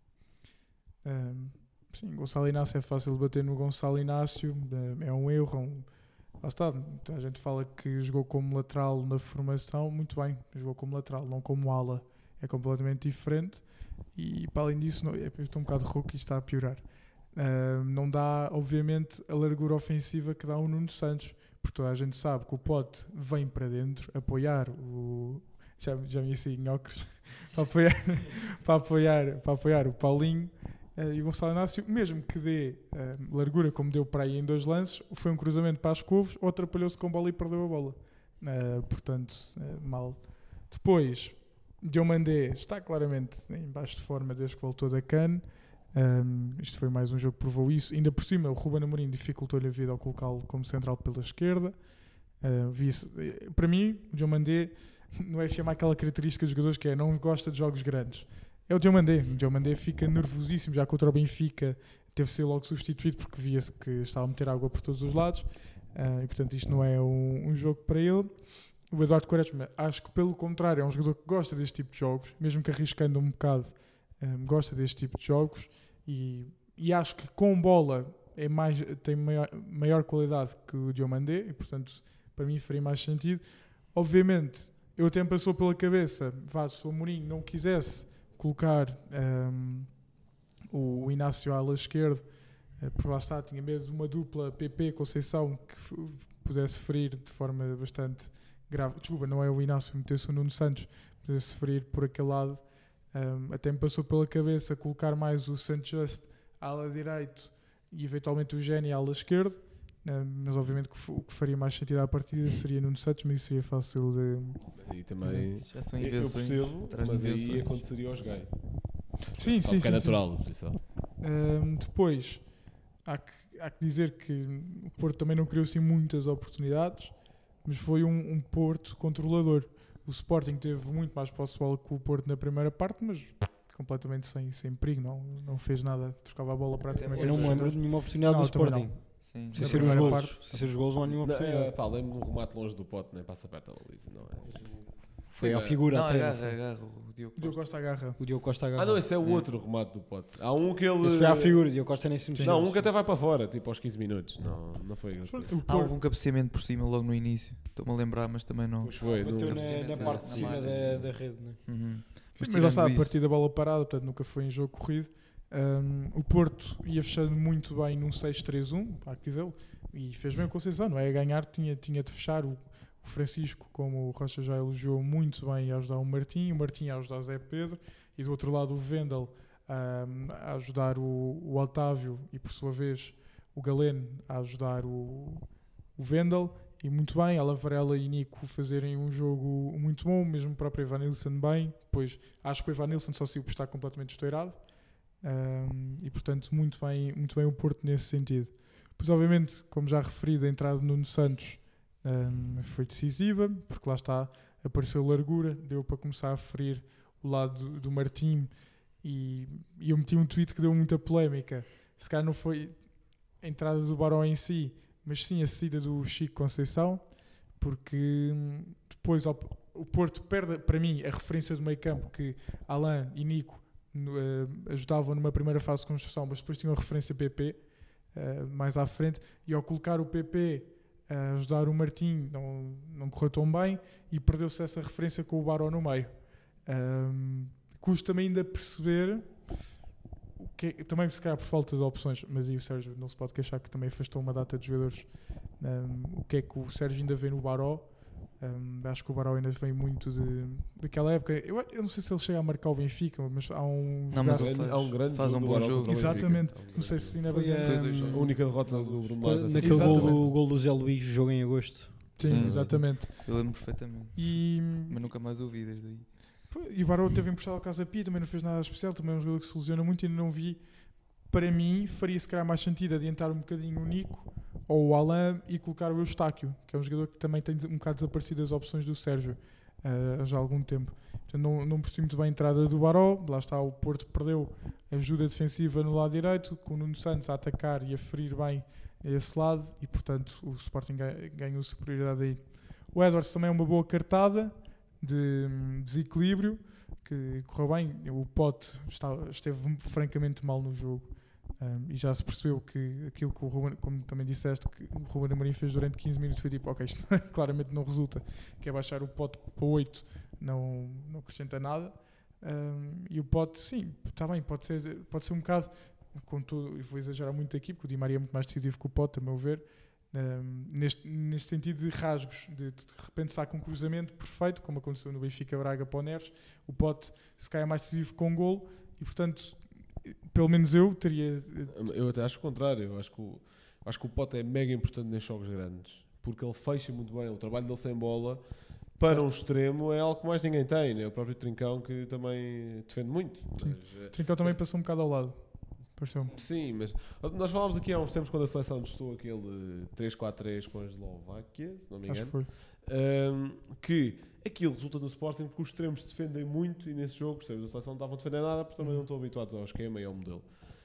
S5: hum, sim, Gonçalo Inácio é fácil de bater no Gonçalo Inácio, hum, é um erro, é um, lá está, a gente fala que jogou como lateral na formação, muito bem, jogou como lateral, não como ala, é completamente diferente e para além disso, não, eu estou um bocado rouco e está a piorar. Uh, não dá, obviamente, a largura ofensiva que dá o Nuno Santos, porque toda a gente sabe que o Pote vem para dentro apoiar o... Já, já me assim em óculos para apoiar, para, apoiar, para apoiar o Paulinho. Uh, e o Gonçalo Inácio, mesmo que dê uh, largura como deu para aí em dois lances, foi um cruzamento para as couves, ou atrapalhou-se com a bola e perdeu a bola. Uh, portanto, uh, mal. Depois, Diomandé está claramente em baixo de forma desde que voltou da CAN. Um, isto foi mais um jogo que provou isso. Ainda por cima, o Ruben Amorim dificultou-lhe a vida ao colocá-lo como central pela esquerda. Uh, vi-se- eh, para mim, o Diomandé no F M há aquela característica dos jogadores que é não gosta de jogos grandes. É o Diomandé. O Diomandé fica nervosíssimo. Já contra o Benfica teve de ser logo substituído porque via-se que estava a meter água por todos os lados. Uh, e portanto isto não é um, um jogo para ele. O Eduardo Quaresma, acho que pelo contrário, é um jogador que gosta deste tipo de jogos, mesmo que arriscando um bocado, um, gosta deste tipo de jogos. E, e acho que com bola é mais, tem maior, maior qualidade que o Diomandé, e portanto para mim faria mais sentido. Obviamente, eu até me passou pela cabeça, vá, se o Amorim não quisesse colocar um, o, o Inácio à ala esquerda, uh, por lá está, tinha medo de uma dupla P P Conceição que f- pudesse ferir de forma bastante grave. Desculpa, não é o Inácio, metesse o Nuno Santos, pudesse ferir por aquele lado. Um, até me passou pela cabeça colocar mais o Santos Just à ala direito e eventualmente o Géni à ala esquerda. Um, mas obviamente que f- o que faria mais sentido à partida seria Nuno Santos, mas isso seria fácil de...
S6: Mas aí também.
S4: Já são
S6: Eu
S4: invenções.
S6: percebo,
S4: atrás de
S6: mas aí
S4: invenções.
S6: aconteceria aos gays.
S5: Sim,
S6: Só
S5: sim,
S6: porque
S5: sim.
S6: é
S5: sim.
S6: natural a posição.
S5: Um, depois, há que, há que dizer que o Porto também não criou assim muitas oportunidades, mas foi um, um Porto controlador. O Sporting teve muito mais posse de bola que o Porto na primeira parte, mas completamente sem, sem perigo, não, não fez nada, trocava a bola praticamente.
S7: Eu não me lembro de nenhuma oportunidade
S5: Não,
S7: do
S5: também
S7: Sporting.
S5: não.
S4: Sim.
S7: Sem
S5: Na
S7: ser os
S5: primeira
S7: golos.
S5: parte.
S7: Sem ser os golos não há nenhuma
S6: Não, é,
S7: oportunidade.
S6: pá, lembro-me do remate longe do pote, nem passa perto da baliza. Não é?
S7: Foi
S6: Sim,
S7: à
S6: é.
S7: figura
S4: Não,
S7: até.
S4: agarra, agarra o Diogo
S5: O Diogo
S4: Costa.
S5: Costa agarra.
S7: O Diogo Costa agarra.
S6: Ah, não, esse é o
S4: É.
S6: outro remate do pote. Há um que ele.
S7: Esse foi à figura. O Diogo Costa nem se mexeu.
S6: Não, um que até vai para fora, tipo aos quinze minutos. Não, não foi.
S5: O
S4: Ah,
S5: Porto,
S4: houve um cabeceamento por cima logo no início. Estou-me a lembrar, mas também não.
S6: Pois foi.
S7: Bateu
S6: não-
S7: na,
S4: Sim,
S7: na
S4: sim,
S7: parte de
S4: na
S7: cima
S4: massa,
S7: da,
S4: sim.
S7: da rede. Né?
S4: Uhum.
S5: Sim, mas lá está, a
S4: tirando isso-
S5: partir da bola parada, portanto nunca foi em jogo corrido. Um, o Porto ia fechando muito bem num seis três um, há que dizê-lo, e fez bem o Conceição, não é? A ganhar tinha, tinha de fechar. O, o Francisco, como o Rocha já elogiou, muito bem a ajudar o Martim, o Martim a ajudar o Zé Pedro, e do outro lado o Vendel um, a ajudar o, o Otávio e por sua vez o Galeno a ajudar o, o Vendel. E muito bem, Ala Varela e Nico fazerem um jogo muito bom, mesmo o próprio Evanilson bem. Depois acho que o Evanilson só saiu por estar completamente estourado. Um, e portanto muito bem, muito bem o Porto nesse sentido. Pois obviamente, como já referido, a entrada do Nuno Santos um, foi decisiva, porque lá está, apareceu largura, deu para começar a ferir o lado do, do Martim, e, e eu meti um tweet que deu muita polémica. Se calhar não foi a entrada do Baró em si, mas sim a saída do Chico Conceição, porque hum, depois ao- o Porto perde, para mim, a referência do meio campo que Alain e Nico no, eh, ajudavam numa primeira fase de construção, mas depois tinham a referência P P eh, mais à frente, e ao colocar o P P a ajudar o Martim não, não correu tão bem e perdeu-se essa referência com o Baró no meio. Um, custa-me ainda perceber o que é- também se calhar por falta de opções, mas aí o Sérgio não se pode queixar que também afastou uma data de jogadores. Um, o que é que o Sérgio ainda vê no Baró? Um, acho que o Baró ainda vem muito de, daquela época. Eu, eu não sei se ele chega a marcar o Benfica, mas há um.
S4: Não, mas
S5: jogaço-
S4: ele faz-
S6: Há um grande
S4: faz um
S6: jogo
S4: bom
S6: do Baró
S4: jogo.
S6: contra o Benfica.
S5: Exatamente.
S6: Há um
S5: Não
S6: grande
S5: sei se ainda
S7: Foi,
S5: vai
S7: eh,
S5: ser.
S4: dois
S6: jogo. A única derrota do Bruno Lage.
S7: Naquele gol
S5: Exatamente.
S7: do, gol do Zé Luís, jogo em agosto.
S5: Sim,
S4: Sim.
S5: exatamente.
S4: Eu lembro perfeitamente.
S5: E,
S4: Mas nunca mais ouvi desde aí.
S5: e o Baró teve emprestado ao Casa Pia, também não fez nada especial, também é um jogador que se lesiona muito e ainda não vi. Para mim, faria se calhar mais sentido adiantar um bocadinho o Nico ou o Alain e colocar o Eustáquio, que é um jogador que também tem um bocado desaparecido das opções do Sérgio uh, já há algum tempo. Então, não, não percebi muito bem a entrada do Baró. Lá está, o Porto perdeu a ajuda defensiva no lado direito, com o Nuno Santos a atacar e a ferir bem a esse lado, e portanto o Sporting ga- ganhou superioridade aí. O Edwards também é uma boa cartada de hum, desequilíbrio, que correu bem. O Pote está- esteve francamente mal no jogo. Um, e já se percebeu que aquilo que o Ruben, como também disseste, que o Ruben Amorim fez durante quinze minutos foi tipo, ok, isto claramente não resulta, que é baixar o Pote para oito, não, não acrescenta nada. Um, e o Pote, sim, está bem, pode ser, pode ser um bocado, contudo, eu vou exagerar muito aqui, porque o Di Maria é muito mais decisivo que o Pote, a meu ver, um, neste, neste sentido de rasgos, de de repente saca um cruzamento perfeito, como aconteceu no Benfica Braga para o Neres. O Pote se calhar é mais decisivo com um golo, e portanto, pelo menos eu teria.
S6: Eu até acho o contrário. Eu acho que o, acho que o Pote é mega importante nestes jogos grandes, porque ele fecha muito bem. O trabalho dele sem bola para um extremo é algo que mais ninguém tem, né? O próprio Trincão, que também defende muito.
S5: Sim.
S6: Mas, eh,
S5: Trincão também passou um bocado ao lado. Pareceu-me.
S6: Sim, mas nós falámos aqui há uns tempos quando a seleção testou aquele três quatro três com a Eslováquia, se não me
S5: Acho que
S6: engano,
S5: foi.
S6: um, que aquilo resulta no Sporting porque os extremos defendem muito e nesse jogo os extremos da seleção não estavam a defender nada porque também não estão habituados ao esquema e ao modelo.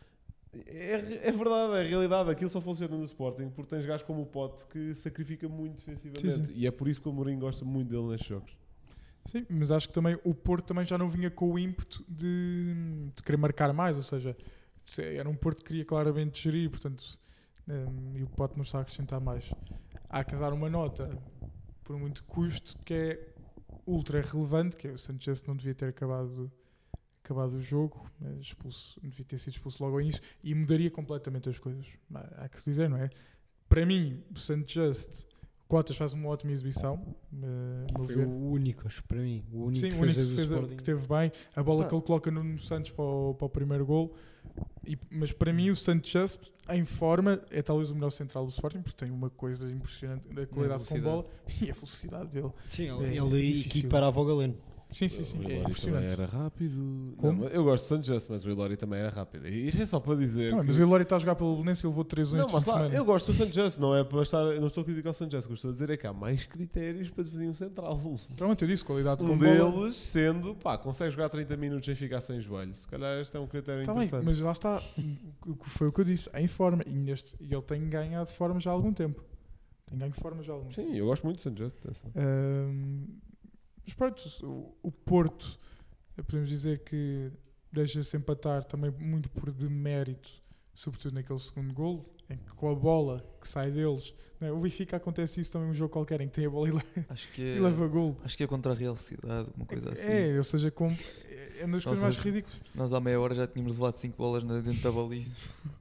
S6: É, é verdade, é a realidade, aquilo só funciona no Sporting porque tens gajos como o Pote que sacrifica muito defensivamente
S5: Sim, sim.
S6: e é por isso que o Mourinho gosta muito dele nestes jogos.
S5: Sim, mas acho que também o Porto também já não vinha com o ímpeto de, de querer marcar mais, ou seja, era um Porto que queria claramente gerir, portanto, um, e o Pote não está a acrescentar mais. Há que dar uma nota, por muito custo, que é ultra relevante, que é o Sanchez não devia ter acabado, acabado o jogo, mas expulso, devia ter sido expulso logo ao início, e mudaria completamente as coisas. Há que se dizer, não é? Para mim, o Sanchez... Coates faz uma ótima exibição. Uh,
S7: Foi
S5: ver.
S7: o único, acho, para mim. O único
S5: Sim, o único
S7: defesa do
S5: defesa
S7: Sporting.
S5: que teve bem. A bola
S4: Ah.
S5: que ele coloca no Nuno Santos para o, para o primeiro gol. E, mas para mim, o Sanchez, em forma, é talvez o melhor central do Sporting, porque tem uma coisa impressionante da qualidade com bola e a velocidade dele.
S7: Sim,
S5: É
S7: ele, ele
S5: difícil.
S7: equiparava o Galeno.
S5: Sim, sim, sim.
S6: O
S5: É
S6: Ilori também
S5: impressionante.
S6: era rápido.
S5: Como?
S6: Não, eu gosto de Sanchez, mas o Ilori também era rápido. E isto é só para dizer.
S5: Não,
S6: que...
S5: mas o Ilori está a jogar pelo Belenense e levou três um
S6: Não,
S5: este
S6: mas
S5: fim de
S6: lá,
S5: semana.
S6: eu gosto do Sanchez, não é para estar. Eu não estou a criticar o Sanchez, o que eu estou a dizer é que há mais critérios para definir um central.
S5: Pronto, eu disse, qualidade
S6: Um
S5: com bola.
S6: deles sendo, pá, consegue jogar trinta minutos sem ficar sem joelho. Se calhar este é um critério
S5: Tá bem,
S6: interessante.
S5: mas lá está, o que foi o que eu disse, em forma. E, neste, e ele tem ganhado de forma já há algum tempo. Tem ganho de forma já há algum tempo.
S6: Sim, eu gosto muito do Sanchez. Atenção.
S5: Ahm, mas pronto, o, o Porto, podemos dizer que deixa-se empatar também muito por demérito, sobretudo naquele segundo golo, em que com a bola que sai deles, não é? O Benfica acontece isso também um jogo qualquer, em que tem a bola e, le-
S4: Acho que
S5: e
S4: é,
S5: leva golo.
S4: acho que é contra a Real Cidade, uma coisa assim.
S5: É, ou seja, com, é uma das coisas mais
S4: Nossa,
S5: ridículas.
S4: Nós à meia hora já tínhamos levado cinco bolas na- dentro da baliza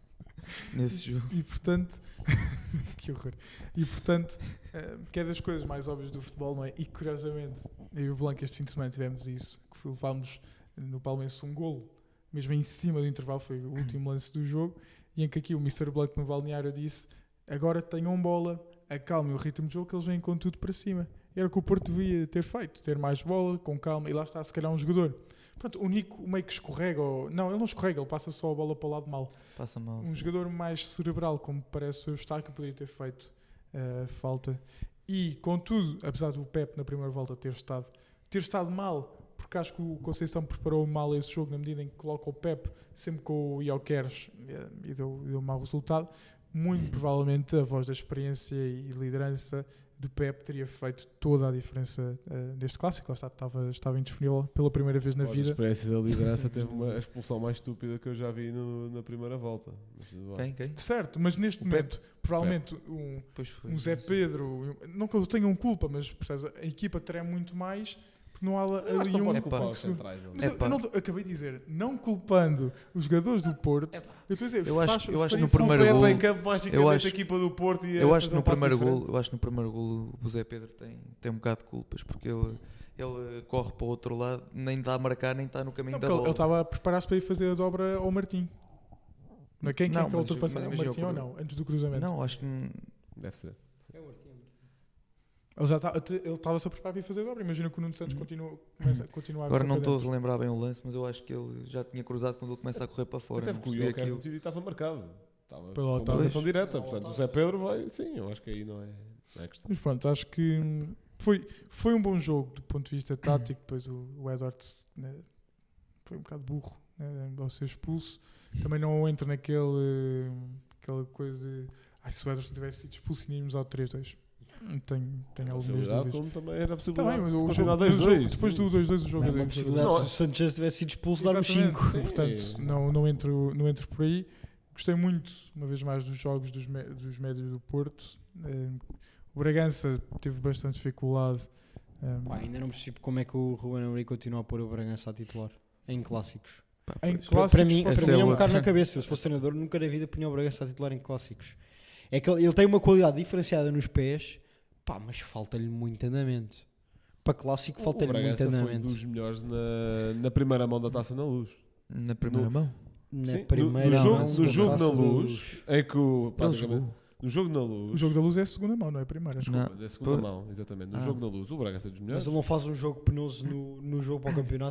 S4: nesse jogo.
S5: E portanto, que horror. E portanto, eh, que é das coisas mais óbvias do futebol, não é? E curiosamente, eu e o Blanco este fim de semana tivemos isso, que foi- levámos no Palmeiras um golo, mesmo em cima do intervalo, foi o último lance do jogo, e em que aqui o mister Blanco no balneário disse: agora tenham bola, acalmem o ritmo de jogo, que eles vêm com tudo para cima. Era o que o Porto devia ter feito, ter mais bola, com calma, e lá está se calhar um jogador. Pronto, o Nico meio que escorrega, ou... não, ele não escorrega, ele passa só a bola para o lado mal.
S4: Passa mal.
S5: Um
S4: sim.
S5: jogador mais cerebral, como parece o Eustáquio, poderia ter feito uh, falta. E, contudo, apesar do Pep na primeira volta ter estado, ter estado mal, porque acho que o Conceição preparou mal esse jogo na medida em que coloca o Pep sempre com o Ioqueres e deu, deu um mau resultado, muito provavelmente a voz da experiência e liderança de Pep teria feito toda a diferença uh, neste clássico. Lá está, estava, estava indisponível pela primeira vez na
S6: Olha, a
S5: vida.
S6: experiência da liderança teve uma expulsão mais estúpida que eu já vi no- na primeira volta. Mas, tudo bem.
S4: Quem? Quem?
S5: Certo, mas neste
S4: O
S5: momento, provavelmente um,
S4: Pois foi.
S5: um Zé Pedro, não que eles tenham culpa, mas percebes, a equipa terá muito mais, porque não há lá
S6: Eu acho que
S5: ali
S6: não
S5: um.
S6: pode culpar
S4: Epá.
S6: os centrais. não.
S5: Mas eu,
S4: Epá.
S5: eu não, acabei de dizer, não culpando os jogadores do Porto, eu estou a dizer,
S4: Eu acho-
S5: faz-
S4: eu acho
S5: faria
S4: no
S5: falta-
S4: primeiro
S6: O Pepe
S4: golo-
S6: em campo, magicamente,
S4: eu acho-
S6: a equipa do Porto ia
S4: Eu acho
S6: fazer
S4: que no
S6: um passo
S4: primeiro
S6: diferente.
S4: golo, eu acho que no primeiro golo o Zé Pedro tem, tem um bocado de culpas, porque ele, ele corre para o outro lado, nem está a marcar, nem está no caminho
S5: Não,
S4: da
S5: porque ele
S4: bola.
S5: ele estava a preparar-se para ir fazer a dobra ao Martim. Não é quem, quem
S4: Não,
S5: é que ele
S4: mas-
S5: ultrapassou?
S4: mas
S5: O
S4: imagina
S5: Martim
S4: o
S5: ou
S4: cru-
S5: não? Antes do cruzamento.
S4: Não, acho que n-
S6: Deve ser.
S5: Ele já está- ele estava-se a preparar para ir fazer a dobra. Imagina que o Nuno Santos continua, começa, continua a
S4: agora
S5: correr
S4: não
S5: para
S4: estou a
S5: dentro.
S4: relembrar bem o lance, mas eu acho que ele já tinha cruzado quando ele começa a correr para fora.
S6: Até
S4: não
S6: porque o
S4: percebi
S6: Ioqueres
S4: aquilo.
S6: em estava marcado. Estava
S5: Pelo
S6: foi uma
S5: Otávio.
S6: marcação direta. Portanto, o Zé Pedro vai. Sim, eu acho que aí não é, não é questão.
S5: Mas pronto, acho que hum, foi, foi um bom jogo do ponto de vista tático. Depois o, o Edwards, né, foi um bocado burro, né, ao ser expulso. Também não entra naquele aquela coisa de ai, se o Edwards não tivesse sido expulso, iríamos ao três dois. Tenho, tenho
S6: A
S5: algumas
S6: possibilidade,
S5: dúvidas.
S6: como também era a
S5: Tá
S6: possibilidade.
S5: bem, mas o
S6: de
S5: jogo,
S6: continuar
S5: mas o jogo-
S6: dois dois,
S5: depois
S6: sim.
S5: do dois dois o jogo
S7: Não,
S5: é
S7: uma
S5: dois
S7: possibilidade,
S6: Não,
S7: se o Sanchez tivesse sido expulso, darmos
S5: Exatamente.
S7: cinco.
S6: Sim.
S5: Portanto, não, não, entro, não entro por aí. Gostei muito, uma vez mais, dos jogos dos, mé- dos médios do Porto. Eh, o Bragança teve bastante dificuldade. eh,
S7: Pá, ainda não percebo como é que o Ruben Amorim continua a pôr o Bragança a titular em clássicos.
S4: Pá,
S5: em
S4: pois.
S7: Para,
S5: clássicos,
S7: para mim,
S5: pode
S7: para
S4: essa
S7: mim
S4: é
S7: é um
S4: outra.
S7: bocado na cabeça. Eu, se fosse treinador, nunca na vida punha o Bragança a titular em clássicos. É que ele, ele tem uma qualidade diferenciada nos pés, pá, mas falta-lhe muito andamento. Para clássico,
S6: O
S7: falta-lhe muito
S6: Bragança foi
S7: andamento.
S6: dos melhores na, na primeira mão da Taça na Luz.
S4: Na primeira
S6: No-
S4: mão.
S7: Na
S6: Sim, no-
S7: primeira
S6: no, jogo,
S7: mão
S6: no
S7: da
S6: jogo
S7: Taça
S6: na
S7: da
S6: Luz, em que o,
S4: Ele
S6: praticamente,
S4: jogou.
S6: no jogo na Luz,
S5: O jogo da luz é a segunda mão, não é a primeira.
S6: desculpa,
S4: Não.
S6: da segunda
S4: Pô.
S6: mão, exatamente, no
S4: Ah.
S6: jogo na Luz, o Bragança é dos melhores.
S7: Mas ele não faz um jogo penoso no, no jogo para o campeonato.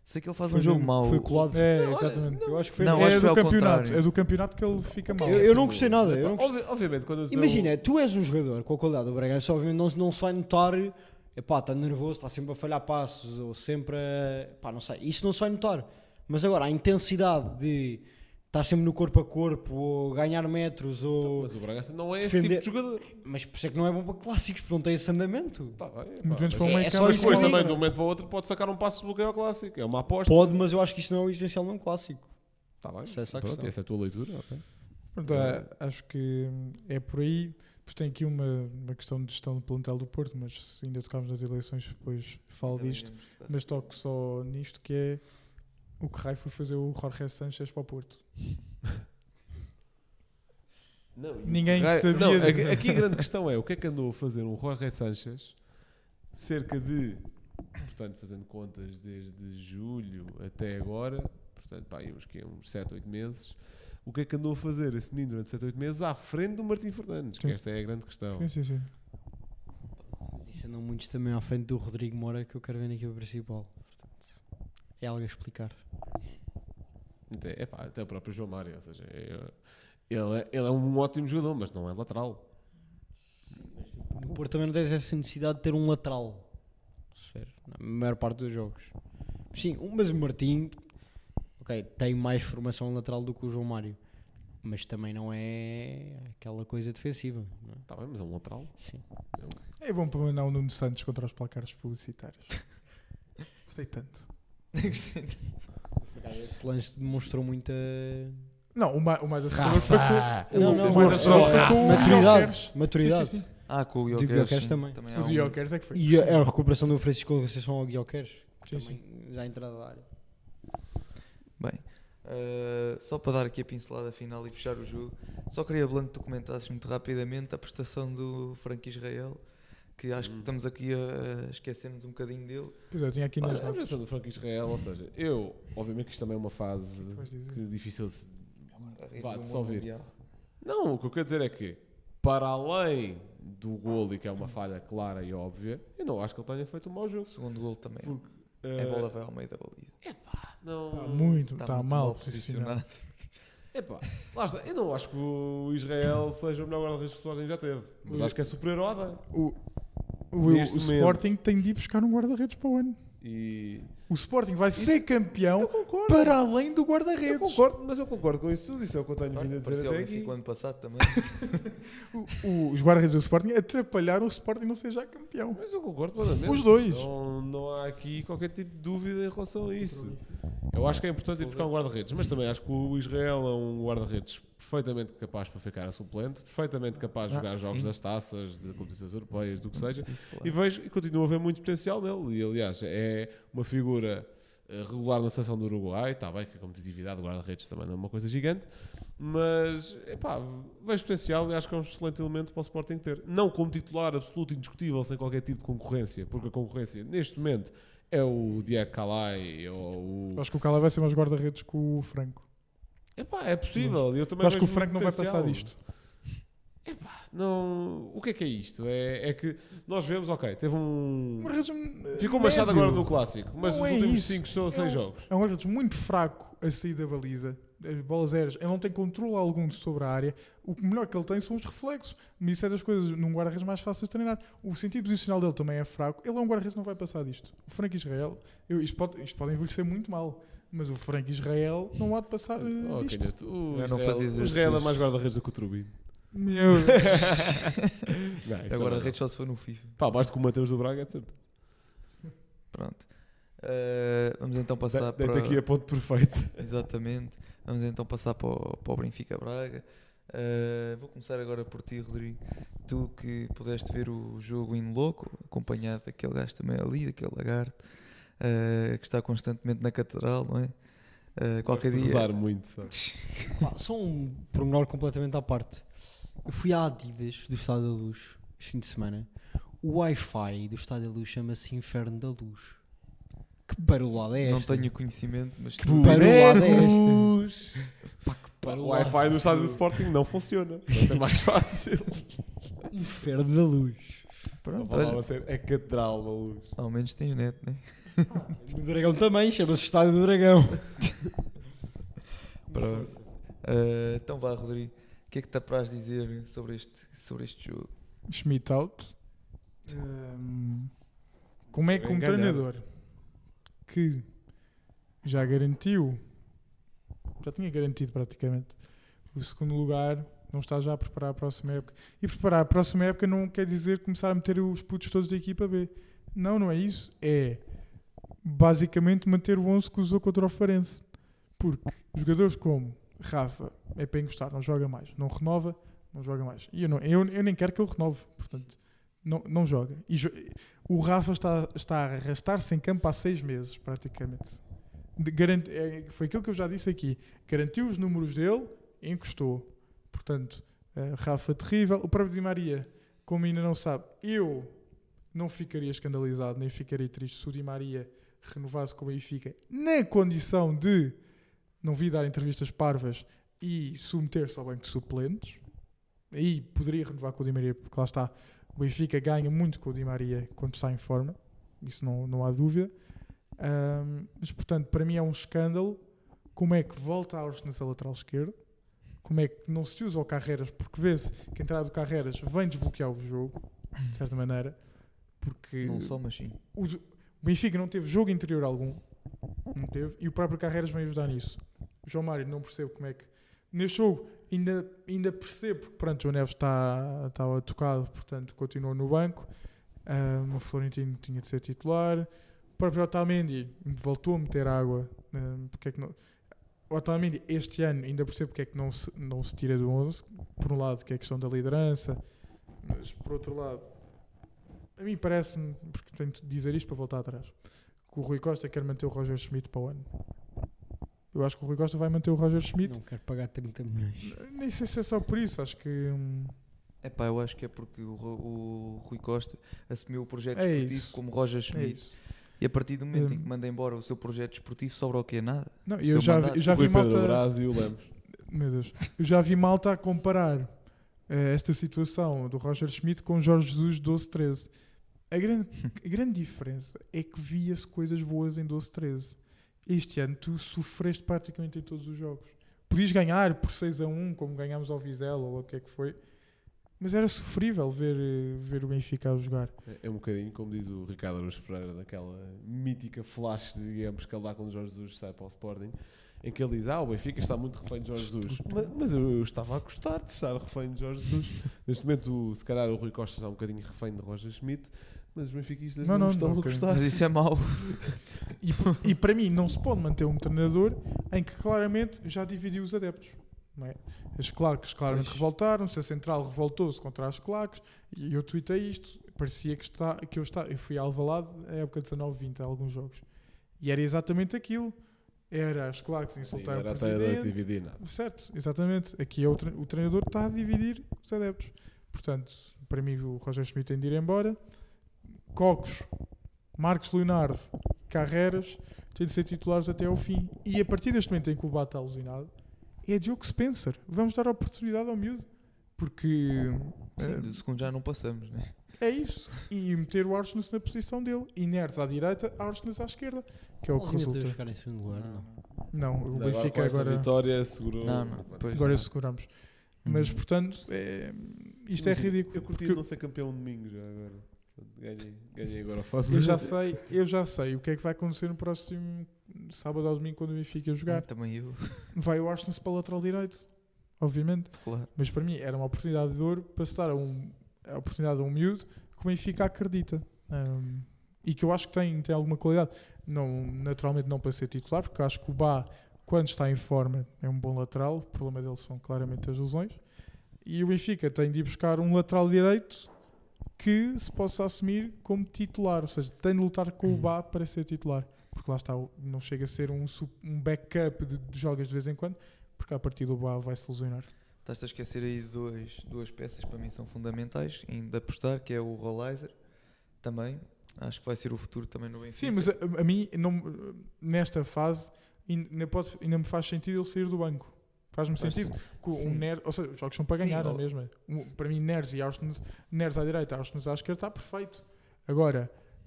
S4: Sei que ele faz
S7: Foi
S4: um jogo
S7: mesmo-
S4: mau.
S7: Foi colado.
S5: É,
S6: Não, olha,
S5: exatamente.
S7: Eu acho que foi.
S4: Não,
S5: é
S4: acho que foi
S5: do
S4: ao
S5: campeonato.
S4: contrário.
S5: É do campeonato que ele fica mal.
S7: Eu- eu não gostei nada, eu não
S6: Epá, obvi- Obviamente, quando eu
S7: Imagina, tu és um jogador com a qualidade do Bragança, obviamente não, não se vai notar, epá, está nervoso, está sempre a falhar passos, ou sempre a, pá, não sei, isso não se vai notar. Mas agora, a intensidade de estar sempre no corpo a corpo, ou ganhar metros, ou...
S6: Mas o Bragança não é esse
S7: Defender-
S6: tipo de jogador.
S7: Mas por isso é que não é bom para clássicos, porque não tem esse andamento.
S6: Tá bem, epá,
S5: Muito menos
S6: mas
S5: para um
S7: é-
S5: meio
S7: é
S5: campo.
S7: só
S6: Mas
S7: isso
S6: depois
S7: que eu
S6: também,
S7: digo.
S6: de um momento para o outro, pode sacar um passo de bloqueio ao clássico. É uma aposta.
S7: Pode, mas eu acho que isso não é o essencial num clássico.
S6: Tá bem.
S7: Essa é essa a
S6: Pronto,
S7: questão.
S6: essa é a tua leitura. ok.
S5: Pronto, é, acho que é por aí. Depois tem aqui uma, uma questão de gestão do plantel do Porto, mas se ainda tocarmos nas eleições, depois falo disto. Mas toco só nisto, que é o que raio foi fazer o Jorge Sanchez para o Porto.
S6: Não, e o
S5: Ninguém
S6: Raio-
S5: sabia
S6: Não,
S5: de-
S6: aqui, aqui a grande questão é o que é que andou a fazer um Jorge Sanchez cerca de, portanto, fazendo contas desde julho até agora, portanto, pá, aí uns, que, uns sete, oito meses. O que é que andou a fazer esse menino durante sete, oito meses à frente do Martim Fernandes? Que
S5: Sim.
S6: esta é a grande questão.
S5: Sim, sim, sim.
S7: Mas isso andam muitos também à frente do Rodrigo Moura, que eu quero ver na equipa principal. Portanto, é algo a explicar.
S6: Até, epá, até o próprio João Mário, ou seja, é- ele, é, ele é um ótimo jogador, mas não é lateral.
S7: No Porto também não tens essa necessidade de ter um lateral. Sério, na maior parte dos jogos. Sim, um- mas o Martim, ok, tem mais formação lateral do que o João Mário. Mas também não é aquela coisa defensiva. Não é?
S6: Está bem, mas é um lateral.
S7: Sim.
S5: É bom para mandar o Nuno Santos contra os placares publicitários. Gostei tanto.
S7: Esse lance demonstrou muita
S5: Não, o, ma o mais assustador foi
S6: Raça!
S5: com
S7: Não,
S5: o,
S7: não,
S5: o mais
S7: não,
S5: assustador
S7: só
S5: foi com o
S7: maturidade,
S5: Gyökeres.
S7: maturidade.
S5: Sim, sim,
S4: Ah, com o
S7: De
S4: Gyökeres,
S7: Gyökeres
S4: sim.
S7: também.
S4: também
S5: sim.
S4: há
S5: O
S4: um-
S5: Gyökeres é que foi.
S7: E a, a recuperação do Francisco Conceição ao Gyökeres.
S5: Sim, sim.
S7: Também já à entrada da área.
S4: Bem, eh, só para dar aqui a pincelada final e fechar o jogo, só queria, Blanco, que tu comentasses muito rapidamente a prestação do Frank Israel, que acho que
S6: Hum.
S4: estamos aqui a, a esquecer-nos um bocadinho dele.
S5: Pois é, eu tinha aqui nas
S6: Olha, a
S5: notas.
S6: prestação do Franco Israel, ou seja, eu, obviamente que isto também é uma fase
S5: vais dizer?
S6: que difícil de, vá,
S4: Do
S6: de só
S4: mundo
S6: ouvir.
S4: mundial.
S6: Não, o que eu quero dizer é que, para além do gol, e que é uma falha clara e óbvia, eu não acho que ele tenha feito um mau jogo.
S4: O segundo gol também.
S6: Porque,
S4: A
S6: eh,
S4: bola vai ao meio da baliza.
S6: não,
S5: Está muito,
S4: Está
S5: está
S4: muito
S5: mal
S4: mal
S5: posicionado.
S4: posicionado.
S6: Epá, lá está. Eu não acho que o Israel seja o melhor guarda-redes que o Sporting já teve, mas
S5: O-
S6: acho que é superior ao Adam.
S5: O, o,
S6: Neste
S5: o
S6: momento.
S5: Sporting tem de ir buscar um guarda-redes para o ano.
S6: E
S5: O Sporting vai ser campeão
S6: eu concordo.
S5: para além do
S6: Eu
S5: guarda-redes.
S6: concordo, mas eu concordo com isso tudo. Isso é o que eu tenho
S4: Claro,
S6: vindo a dizer
S4: parecia o
S6: até
S4: Benfica
S6: aqui.
S4: o ano passado também.
S5: O- o- os guarda-redes do Sporting atrapalharam o Sporting não ser já campeão.
S6: Mas eu concordo plenamente.
S5: Os dois.
S6: Não, não há aqui qualquer tipo de dúvida em relação a isso. Eu acho que é importante ir buscar um guarda-redes, mas também acho que o Israel é um guarda-redes perfeitamente capaz para ficar a suplente, perfeitamente capaz de
S4: Ah,
S6: jogar jogos
S4: sim.
S6: das taças, de competições europeias, do que seja.
S4: Isso, claro.
S6: E vejo e continuo a ver muito potencial nele. E aliás, é uma figura eh, regular na seleção do Uruguai. Está bem que a competitividade do guarda-redes também não é uma coisa gigante, mas epá, vejo potencial e acho que é um excelente elemento para o Sporting ter. Não como titular absoluto, indiscutível, sem qualquer tipo de concorrência, porque a concorrência neste momento é o Diego Calai ou o.
S5: Eu acho que o Cala vai ser mais guarda-redes que o Franco.
S6: Epá, é possível. Eu também
S5: Eu acho que o
S6: vejo
S5: Franco não
S6: muito
S5: vai passar
S6: potencial.
S5: disto.
S6: Não, o que é que é isto? É, é que nós vemos, ok, teve um.
S5: Guarda-redes, eh,
S6: Ficou machado
S5: médio.
S6: agora no clássico, mas
S5: Não
S6: nos
S5: é
S6: últimos
S5: isso.
S6: cinco ou
S5: É um-
S6: seis jogos.
S5: É um guarda-redes muito fraco a sair da baliza. As bolas aéreas, ele não tem controle algum sobre a área. O melhor que ele tem são os reflexos. Me isso é das coisas num guarda-redes mais fáceis de treinar. O sentido posicional dele também é fraco. Ele é um guarda-redes que não vai passar disto. O Frank Israel, eu, isto, pode, isto pode envelhecer muito mal, mas o Frank Israel não há de passar eh,
S6: Oh,
S5: disto.
S6: canhoto, o
S4: Eu não
S6: Israel,
S4: fazia
S6: o Israel é
S4: exercícios.
S6: mais guarda-redes do que o Turbino.
S5: Meu Deus.
S6: Não, isso é
S4: Agora a
S6: verdade.
S4: rede só se for no FIFA.
S6: Pá, mais do que o Mateus do Braga, é certo.
S4: Pronto. Eh, vamos então passar
S6: Deita
S4: para...
S6: aqui a ponte perfeita.
S4: Exatamente. Vamos então passar para o, para o Benfica Braga. Uh, vou começar agora por ti, Rodrigo. Tu que pudeste ver o jogo in loco, acompanhado daquele gajo também ali, daquele lagarto, uh, que está constantemente na catedral, não é? Uh, qualquer
S6: Gosto de
S4: dia.
S6: rezar muito, sabes?
S7: Pá, só um pormenor completamente à parte. Eu fui à Adidas do Estádio da Luz este fim de semana. O Wi-Fi do Estádio da Luz chama-se Inferno da Luz. Que barulhada é
S4: Não
S7: esta?
S4: tenho conhecimento, mas
S7: Que
S4: tu...
S7: barulhada é esta? Pá, que
S6: O
S7: barulhada.
S6: Wi-Fi do estádio do Sporting não funciona. Portanto, é mais fácil.
S7: Inferno da Luz.
S6: A
S4: Pronto,
S6: palavra
S4: olha,
S6: a ser é catedral da luz.
S4: ao menos tens net, né?
S7: No Dragão também, chama-se Estádio do Dragão.
S4: Pronto. Uh, então vá, Rodrigo. O que é que te apraz dizer sobre este, sobre este jogo?
S5: Schmidt out. Um, como é que um
S6: Ganhar.
S5: treinador que já garantiu, já tinha garantido praticamente o segundo lugar, não está já a preparar a próxima época? E preparar a próxima época não quer dizer começar a meter os putos todos da equipa B. Não, não é isso. É basicamente manter o onze que usou contra o Farense. Porque jogadores como Rafa é para encostar, não joga mais, não renova, não joga mais. E eu, não, eu, eu nem quero que ele renove, portanto, não, não joga. E jo- o Rafa está, está a arrastar-se em campo há seis meses, praticamente. De, garante, é, foi aquilo que eu já disse aqui. Garantiu os números dele, encostou. Portanto, uh, Rafa terrível. O próprio Di Maria, como ainda não sabe, eu não ficaria escandalizado, nem ficaria triste se o Di Maria renovasse com o Benfica na condição de não vir dar entrevistas parvas e submeter-se ao banco de suplentes. Aí poderia renovar com o Di Maria, porque lá está, o Benfica ganha muito com o Di Maria quando está em forma, isso não, não há dúvida. Um, mas portanto, para mim é um escândalo como é que volta a Aursnes a lateral esquerdo, como é que não se usa o Carreras, porque vê-se que a entrada do Carreras vem desbloquear o jogo, de certa maneira, porque
S4: Não só, mas sim.
S5: o, o Benfica não teve jogo interior algum, não teve, e o próprio Carreras vem ajudar nisso. O João Mário não percebe como é que neste jogo ainda, ainda percebo, porque pronto, o João Neves está, está tocado, portanto continua no banco. Um, o Florentino tinha de ser titular. O próprio Otamendi voltou a meter água. Um, porque é que não... O Otamendi este ano ainda percebo porque é que não se, não se tira do onze. Por um lado, que é a questão da liderança, mas por outro lado, a mim parece-me, porque tenho de dizer isto para voltar atrás, que o Rui Costa quer manter o Roger Schmidt para o ano. Eu acho que o Rui Costa vai manter o Roger Schmidt.
S7: Não quero pagar trinta milhões.
S5: Nem sei se é só por isso, acho que hum,
S4: Epá, eu acho que é porque o, Ro- o Rui Costa assumiu o projeto
S5: É
S4: esportivo
S5: isso.
S4: como Roger
S5: é
S4: Schmidt.
S5: isso.
S4: E a partir do momento em
S5: Hum.
S4: que manda embora o seu projeto esportivo, sobra o quê? Nada.
S5: Não,
S4: O
S5: eu
S4: seu
S5: já, vi,
S4: mandato.
S5: eu já
S6: Rui
S5: vi
S6: Pedro
S5: malta,
S6: Braz e o Lemos.
S5: meu Deus, eu já vi malta a comparar eh, esta situação do Roger Schmidt com o Jorge Jesus doze treze. A grande, a grande diferença é que via-se coisas boas em doze treze. Este ano tu sofreste praticamente em todos os jogos. Podias ganhar por seis a um, como ganhámos ao Vizela ou o que é que foi, mas era sofrível ver, eh, ver o Benfica a jogar.
S6: É, é um bocadinho como diz o Ricardo Araújo Pereira, daquela mítica flash, digamos, que ele dá quando o Jorge Jesus sai para o Sporting, em que ele diz: ah, o Benfica está muito refém de Jorge Jesus. Mas, mas eu, eu estava a gostar de estar refém de Jorge Jesus. Neste momento, o- se calhar, o Rui Costa está um bocadinho refém de Roger Schmidt, mas os benfiquistas
S5: Não,
S6: não,
S5: não,
S6: estão
S5: não,
S6: a
S5: ok.
S6: gostar.
S4: Mas isso é mau.
S5: E, e para mim não se pode manter um treinador em que claramente já dividiu os adeptos. Não é? As claques claramente
S4: Pois.
S5: revoltaram-se, a Central revoltou-se contra as claques, e eu tuitei isto, parecia que, está, que eu, está, eu fui a Alvalade na época dezanove vinte a alguns jogos, e era exatamente aquilo, era as claques
S6: Sim,
S5: insultar
S6: era
S5: o
S6: até a
S5: presidente,
S6: dividir nada.
S5: certo, exatamente, aqui é o, tre- o treinador está a dividir os adeptos, portanto, para mim o Roger Schmidt tem de ir embora. Cocos, Marcos Leonardo, Carreras têm de ser titulares até ao fim. E a partir deste momento em que o Bá está alucinado, é Diogo Spencer. Vamos dar a oportunidade ao miúdo. Porque
S4: Sim, do segundo já não passamos, né?
S5: é isso. E meter o Aursnes na posição dele. E Neres à direita, Aursnes à esquerda. Que é o que
S7: Eles ainda
S5: resulta.
S7: devem ficar em segundo lugar, não.
S5: Não, o
S6: Agora,
S5: Benfica
S6: com essa
S5: agora,
S6: vitória segurou.
S4: Não, não, pois.
S5: agora seguramos. Mas
S4: Uhum.
S5: portanto, é, isto é
S6: Mas
S5: ridículo.
S6: Eu curti
S5: porque
S6: não ser campeão domingo já agora. Portanto, Ganhei, ganhei agora a fama.
S5: eu já sei, eu já sei o que é que vai acontecer no próximo sábado ou domingo quando o Benfica
S4: Ah,
S5: jogar.
S4: também eu,
S5: Vai o Aursnes para o lateral direito, obviamente.
S4: claro.
S5: Mas para mim era uma oportunidade de ouro para se dar a, um, a oportunidade a um miúdo que o Benfica acredita. Um, e que eu acho que tem, tem alguma qualidade. Não, naturalmente não para ser titular, porque eu acho que o Bá, quando está em forma, é um bom lateral. O problema dele são claramente as lesões. E o Benfica tem de ir buscar um lateral direito que se possa assumir como titular. Ou seja, tem de lutar com o Bá para ser titular. Porque lá está, não chega a ser um, sup- um backup de, de jogas de vez em quando, porque a partir do Bá vai se lesionar.
S4: Estás a esquecer aí de dois, duas peças que para mim são fundamentais em de apostar, que é o Rollizer também. Acho que vai ser o futuro também no Benfica.
S5: Sim, mas a, a mim, não, nesta fase, ainda, pode, ainda me faz sentido ele sair do banco. Faz-me
S6: Faz
S5: sentido. Com
S4: Sim.
S5: um Neres, ou seja, os jogos são para
S4: Sim,
S5: ganhar,
S4: ou-
S5: não é mesmo? Um, para mim, Neres e Aursnes, Neres à direita, Aursnes à esquerda, está perfeito. Agora,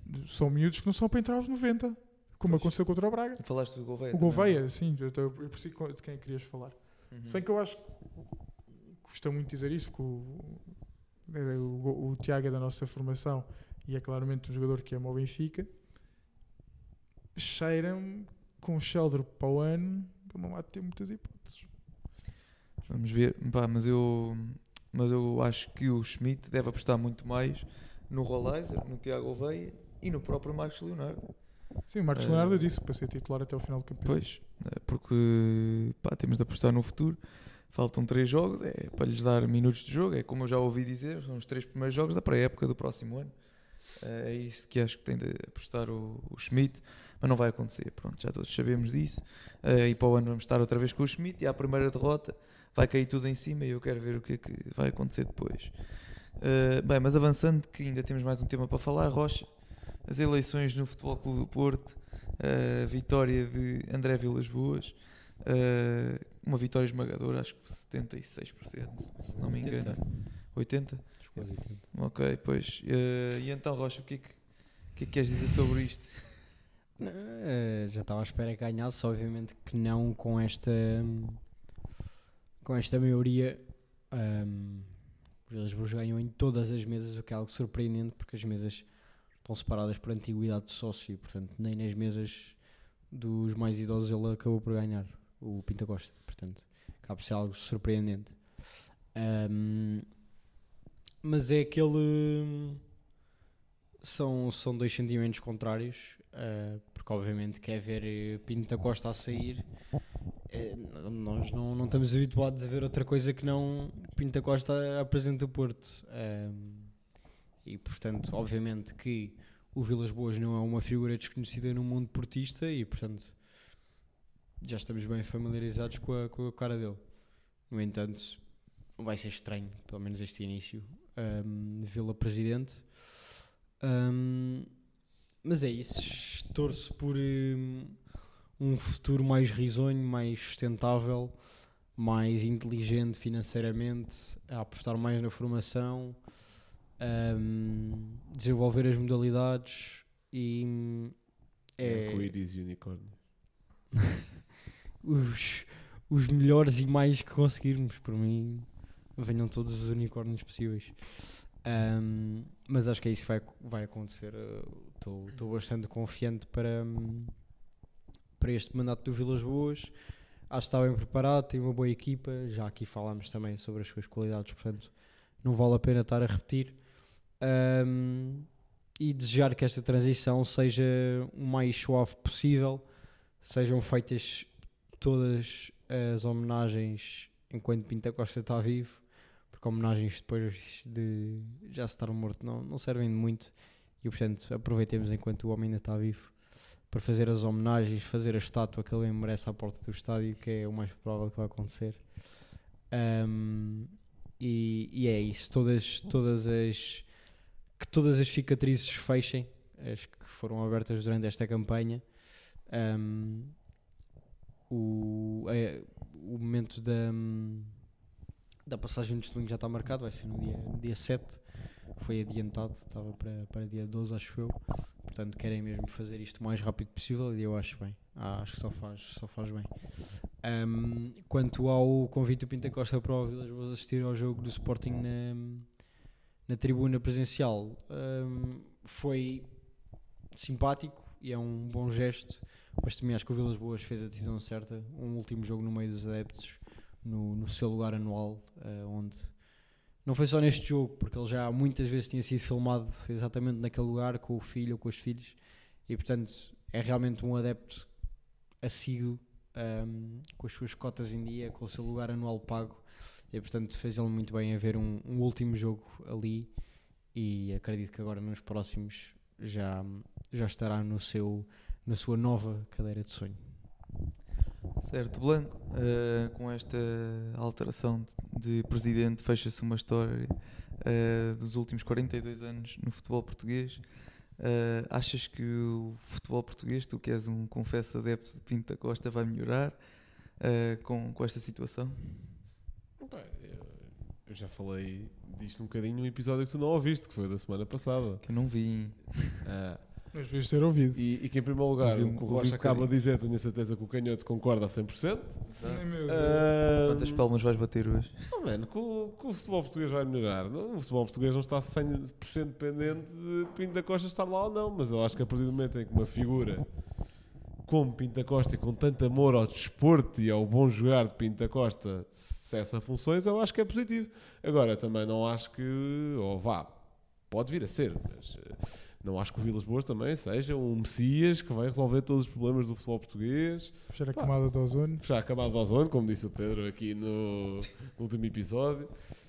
S5: são miúdos que não são para entrar aos noventa, como
S4: Pois.
S5: aconteceu contra o Braga.
S4: Falaste do Gouveia.
S5: O
S4: também.
S5: Gouveia, sim, eu, eu percebi de quem querias falar.
S4: Uhum.
S5: Se bem que eu acho que custa muito dizer isso, porque o, o, o, o Tiago é da nossa formação e é claramente um jogador que ama o Benfica. Cheira-me com o Sheldon para o ano, ele não há de ter muitas hipóteses.
S4: Vamos ver. Pá, mas eu, mas eu acho que o Schmidt deve apostar muito mais no Rolaiser, no Tiago Gouveia e no próprio Marcos Leonardo.
S5: Sim, o Marcos
S4: Eh,
S5: Leonardo disse para ser titular até o final do campeonato.
S4: Pois, eh, porque pá, temos de apostar no futuro. Faltam três jogos, é para lhes dar minutos de jogo. É como eu já ouvi dizer, são os três primeiros jogos da pré-época do próximo ano. Eh, É isso que acho que tem de apostar o, o Schmidt, mas não vai acontecer. Pronto, já todos sabemos disso. Eh, E para o ano vamos estar outra vez com o Schmidt e à primeira derrota vai cair tudo em cima e eu quero ver o que é que vai acontecer depois. Eh, Bem, mas avançando, que ainda temos mais um tema para falar, Rocha. As eleições no Futebol Clube do Porto, a vitória de André Vilas Boas, eh, uma vitória esmagadora, acho que setenta e seis por cento, se não me engano. oitenta por cento?
S7: Quase oitenta.
S4: Ok, pois. Eh, e então, Rocha, o que é que, o que é que queres dizer sobre isto?
S7: Não, eh, já estava à espera que ganhasse, obviamente que não com esta com esta maioria. Um, o Vilas Boas ganhou em todas as mesas, o que é algo surpreendente, porque as mesas estão separadas por antiguidade de sócio e, portanto, nem nas mesas dos mais idosos ele acabou por ganhar, o Pinta Costa. Portanto, acaba por ser algo surpreendente. Um, mas é aquele... São, são dois sentimentos contrários, uh, porque obviamente quer ver eh, Pinta Costa a sair. Eh, nós não, não estamos habituados a ver outra coisa que não Pinta Costa apresenta o Porto. Um, e portanto, obviamente que o Vilas Boas não é uma figura desconhecida no mundo portista e portanto já estamos bem familiarizados com a, com a cara dele. No entanto, vai ser estranho, pelo menos este início, um, vê-la presidente. Um, mas é isso, torço por um, um futuro mais risonho, mais sustentável, mais inteligente financeiramente, a apostar mais na formação, um, desenvolver as modalidades e é,
S6: Arco-íris e unicórnio.
S7: os, os melhores e mais que conseguirmos. Por mim, venham todos os unicórnios possíveis. Um, mas acho que é isso que vai, vai acontecer. Estou bastante confiante para, um, para este mandato do Vilas Boas. Acho que está bem preparado, tem uma boa equipa. Já aqui falámos também sobre as suas qualidades, portanto não vale a pena estar a repetir. Um, e desejar que esta transição seja o mais suave possível, sejam feitas todas as homenagens enquanto Pinta Costa está vivo, porque homenagens depois de já estar morto não, não servem de muito e portanto aproveitemos enquanto o homem ainda está vivo para fazer as homenagens, fazer a estátua que ele merece à porta do estádio, que é o mais provável que vai acontecer. Um, e, e é isso, todas, todas as que todas as cicatrizes fechem, as que foram abertas durante esta campanha. Um, o, é, o momento da, da passagem de testemunho já está marcado, vai ser no dia, no dia sete, foi adiantado, estava para, para dia doze, acho eu. Portanto, querem mesmo fazer isto o mais rápido possível e eu acho bem. Ah, acho que só faz, só faz bem. Um, quanto ao convite do Pinta Costa para o Vilas Boas assistir ao jogo do Sporting na, na tribuna presencial, um, foi simpático e é um bom gesto, mas também acho que o Vilas Boas fez a decisão certa. Um último jogo no meio dos adeptos, no, no seu lugar anual, uh, onde não foi só neste jogo, porque ele já muitas vezes tinha sido filmado exatamente naquele lugar, com o filho ou com os filhos, e portanto é realmente um adepto assíduo, um, com as suas cotas em dia, com o seu lugar anual pago, e portanto fez ele muito bem a ver um, um último jogo ali, e acredito que agora nos próximos já, já estará no seu, na sua nova cadeira de sonho.
S4: Certo, Blanco, uh, com esta alteração de, de presidente fecha-se uma história uh, dos últimos quarenta e dois anos no futebol português. Uh, achas que o futebol português, tu que és um confesso adepto de Pinta Costa, vai melhorar uh, com, com esta situação?
S6: Bem, eu, eu já falei disto um bocadinho no episódio que tu não ouviste, que foi da semana passada.
S4: Que eu não vi.
S6: Ah,
S5: Mas devias ter ouvido.
S6: E, e que em primeiro lugar,
S4: Ouvi-
S6: o que o
S4: ouvi
S6: Rocha
S4: um
S6: acaba
S4: bocadinho.
S6: de dizer, tenho a certeza que o canhoto concorda a cem por cento.
S5: Ai, meu Deus.
S6: Ah,
S4: Quantas palmas vais bater hoje?
S6: Oh, mano, que o, que o futebol português vai melhorar. Não, o futebol português não está cem por cento dependente de Pinto da Costa estar lá ou não, mas eu acho que a partir do momento em que uma figura como Pinto da Costa e com tanto amor ao desporto e ao bom jogar de Pinto da Costa cessa funções, eu acho que é positivo. Agora, também não acho que, ou vá, pode vir a ser, mas eh, não acho que o Vilas Boas também seja um messias que vai resolver todos os problemas do futebol português.
S5: Fechar a
S6: Pá.
S5: camada de ozônio.
S6: Já acabado de ozônio, como disse o Pedro aqui no, no último episódio.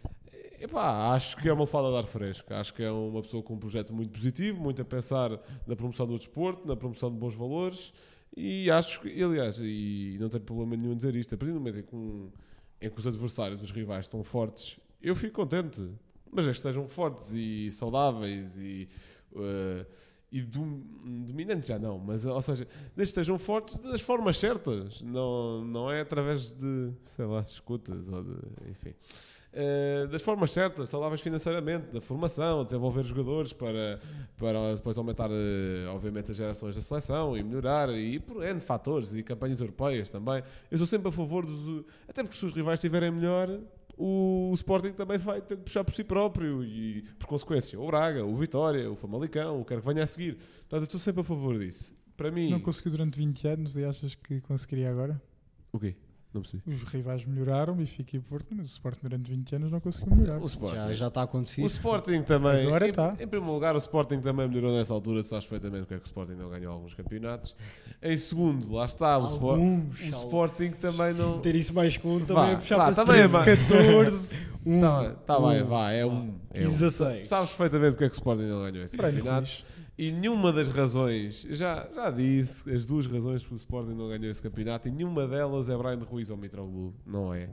S6: Epá, acho que é uma fada de ar fresco. Acho que é uma pessoa com um projeto muito positivo, muito a pensar na promoção do desporto, na promoção de bons valores. E acho que, aliás, e não tenho problema nenhum em dizer isto, a partir do momento em que, um, em que os adversários, os rivais, estão fortes, eu fico contente. Mas é que estejam fortes e saudáveis e. Uh, e dom, dominantes já não, mas ou seja, desde que estejam fortes das formas certas, não, não é através de, sei lá, escutas ou de, enfim, uh, das formas certas, saudáveis financeiramente, da formação, desenvolver jogadores para, para depois aumentar, uh, obviamente, as gerações da seleção e melhorar, e por N fatores e campanhas europeias também. Eu sou sempre a favor de, até porque se os rivais estiverem melhor, o Sporting também vai ter de puxar por si próprio e, por consequência, o Braga, o Vitória, o Famalicão, o que quer que venha a seguir. Portanto, eu estou sempre a favor disso. Para mim...
S5: Não conseguiu durante vinte anos e achas que conseguiria agora?
S6: O quê? Não percebi.
S5: Os rivais melhoraram, Benfica e Porto, mas o Sporting durante vinte anos não conseguiu melhorar.
S6: O Sporting.
S7: Já, já está a acontecer.
S6: O Sporting também,
S5: Agora
S6: em,
S5: tá.
S6: em primeiro lugar, o Sporting também melhorou nessa altura, tu sabes perfeitamente porque é que o Sporting não ganhou alguns campeonatos. Em segundo, lá está, o, Spo-
S7: Alguns,
S6: o
S7: alguns.
S6: Sporting também não...
S7: Ter isso mais com um
S6: Vá,
S7: também é puxar
S6: vá,
S7: para
S6: também é
S7: treze, catorze, um.
S6: Tá, tá bem,
S7: um.
S6: vá, é um. É um.
S7: dezasseis.
S6: Sabes perfeitamente porque é que o Sporting não ganhou esse
S5: Branco,
S6: campeonato.
S5: Luís.
S6: E nenhuma das razões, já, já disse, as duas razões que o Sporting não ganhou esse campeonato, e nenhuma delas é Brian Ruiz ou Mitroglou, não é?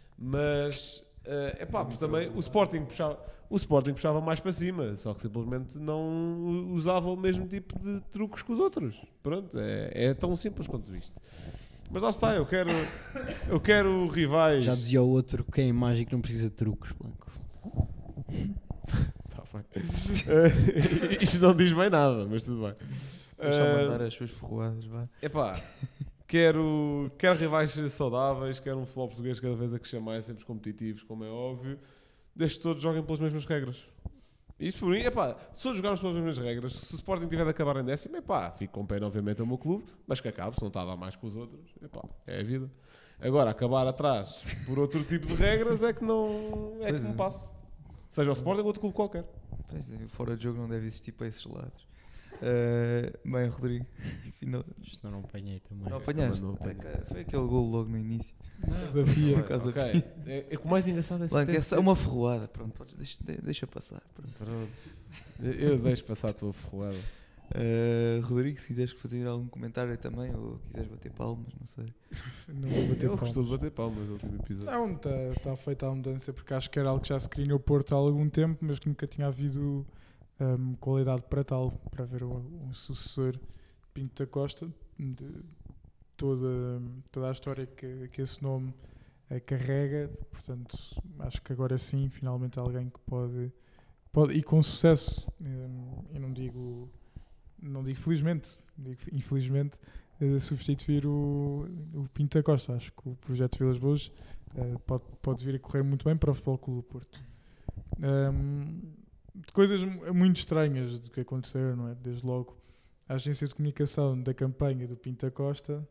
S6: Mas, é pá, porque também o Sporting, puxava, o Sporting puxava mais para cima, só que simplesmente não usava o mesmo tipo de truques que os outros. Pronto, é, é tão simples quanto isto. Mas lá está, eu quero, eu quero rivais.
S7: Já dizia o outro, quem é mágico não precisa de truques, Blanco.
S6: Tá bem. Eh, isto não diz bem nada, mas tudo bem.
S4: Deixa
S6: Eh,
S4: mandar as suas ferroadas, vá.
S6: Epá, quero, quero rivais saudáveis, quero um futebol português cada vez a crescer mais, sempre competitivos, como é óbvio. Desde que todos joguem pelas mesmas regras. Isto por mim, epá, se todos jogarmos pelas mesmas regras, se o Sporting tiver de acabar em décimo, epá, fico com pena obviamente ao meu clube, mas que acabe, se não está a dar mais que os outros, epá, é a vida. Agora, acabar atrás por outro tipo de regras é que não é
S4: Pois
S6: que
S4: é.
S6: não passo. Seja o Sporting ou outro clube qualquer.
S4: Pois é, fora de jogo não deve existir para esses lados. Eh, bem, Rodrigo, afinal,
S7: Isto não, não apanhei também.
S4: não apanhaste.
S6: não apanhei.
S4: Aca- Foi aquele gol logo no início.
S5: Desafia.
S4: Por causa
S6: Ok. É, é que o mais engraçado é
S4: Blanco,
S6: ter
S4: é só uma ferroada, pronto, podes, deixa, de- deixa passar. Pronto.
S6: Pronto. Eu eu deixo passar a tua ferroada.
S4: Eh, Rodrigo, se quiseres fazer algum comentário também, ou quiseres bater palmas, não sei.
S5: Não vou bater
S6: Ele
S5: palmas.
S6: gostou de bater palmas no último episódio.
S5: Não, está tá feita a mudança porque acho que era algo que já se queria no Porto há algum tempo, mas que nunca tinha havido hum, qualidade para tal, para haver um, um sucessor de Pinto da Costa, de toda, toda a história que, que esse nome eh, carrega. Portanto, acho que agora sim, finalmente há alguém que pode, pode e com sucesso, hum, eu não digo, não digo felizmente, digo infelizmente, eh, substituir o, o Pinto da Costa. Acho que o projeto Vilas Boas eh, pode, pode vir a correr muito bem para o Futebol Clube do Porto. Um, de coisas mu- muito estranhas do que aconteceram, não é? Desde logo, a agência de comunicação da campanha do Pinto da Costa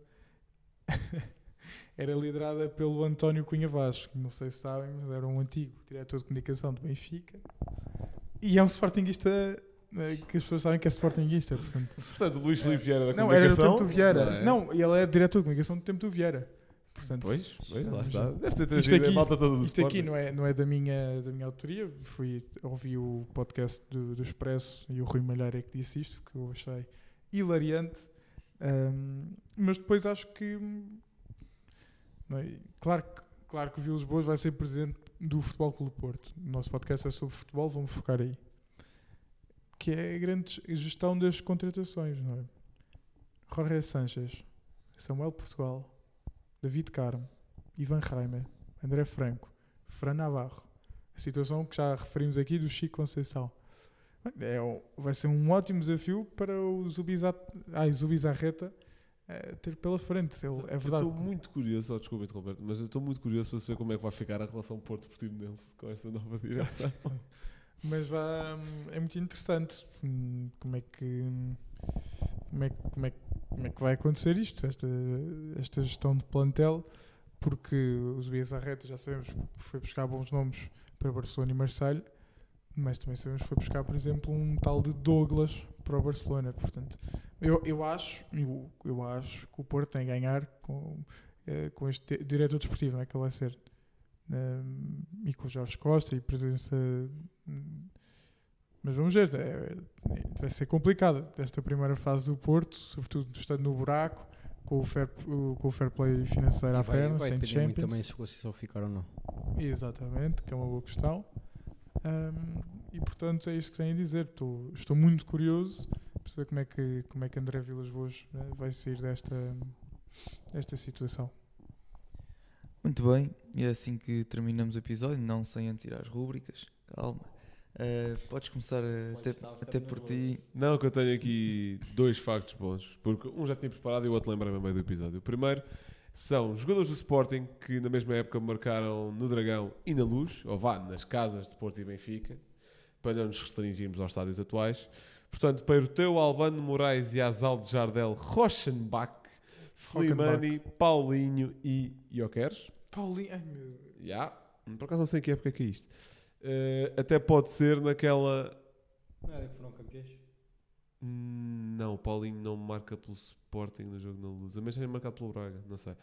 S5: era liderada pelo António Cunha Vaz, que não sei se sabem, mas era um antigo diretor de comunicação do Benfica e é um sportinguista eh, que as pessoas sabem que é sportinguista, portanto.
S6: Portanto, o Luís Filipe Vieira da
S5: Não, era do
S6: comunicação.
S5: tempo do Vieira.
S6: Não é?
S5: Não, ele é diretor de comunicação do tempo do Vieira. Portanto,
S6: Pois, pois, lá
S5: vamos
S6: está.
S5: lá.
S6: Deve ter
S5: Isto
S6: trazido
S5: aqui-
S6: a malta toda do
S5: Isto aqui
S6: Sporting.
S5: não é, não é da, minha, da minha autoria. Fui ouvi o podcast do, do Expresso e o Rui Malheiro é que disse isto, que eu achei hilariante. Ahm, mas depois acho que, não é? claro, que- claro que o Vilas Boas vai ser presidente do Futebol Clube do Porto. O nosso podcast é sobre futebol, vamos focar aí. Que é a grande gestão das contratações, não é? Jorge Sanchez, Samuel Portugal, David Carmo, Ivan Reimer, André Franco, Fran Navarro. A situação que já referimos aqui do Chico Conceição. É, um- vai ser um ótimo desafio para o Zubizarreta ah, Zubizarreta, eh, ter pela frente. Ele, é
S6: Eu
S5: verdade.
S6: estou muito curioso, só desculpa interromper, mas eu estou muito curioso para saber como é que vai ficar a relação Porto-Portimonense com esta nova direção.
S5: Mas vai, é muito interessante hum, como é que como é, que- como é, que- como é que vai acontecer isto, esta, esta gestão de plantel, porque o Zubizarreta já sabemos que foi buscar bons nomes para Barcelona e Marseille, mas também sabemos que foi buscar, por exemplo, um tal de Douglas para o Barcelona. Portanto, eu, eu acho eu, eu acho que o Porto tem a ganhar com, eh, com este di- diretor desportivo, não é que ele vai ser. Um, e com o Jorge Costa e presença. hum, Mas vamos ver, é- é- vai ser complicado esta primeira fase do Porto, sobretudo estando no buraco, com o fair, o- com o fair play financeiro à
S7: vai,
S5: perna,
S7: vai
S5: sem
S7: depender muito
S5: Champions.
S7: também se o Conceição ficar ou não.
S5: Exatamente, que é uma boa questão. Um, e portanto é isto que tenho a dizer. Estou, estou muito curioso para saber como é que, como é que André Vilas Boas, né, vai sair desta, desta situação.
S4: Muito bem, e é assim que terminamos o episódio, não sem antes ir às rúbricas. Calma. Uh, podes começar a- até, até por ti.
S6: Não, que eu tenho aqui dois factos bons, porque um já tinha preparado e o outro lembrei-me a meio do episódio. O primeiro são jogadores do Sporting que na mesma época marcaram no Dragão e na Luz, ou vá, nas casas de Porto e Benfica, para não nos restringirmos aos estádios atuais. Portanto, Peiroteu, Albano, Moraes e Azal de Jardel, Rochenbach, Slimani, Paulinho e Jokeres.
S5: Paulinho, ai meu.
S6: Já, por acaso não sei em que época é que é isto. Eh, até pode ser naquela...
S7: Não era que foram campeões?
S6: Hum, Não, o Paulinho não marca pelo Sporting no jogo na Luz. A menos é marcado pelo Braga, não sei.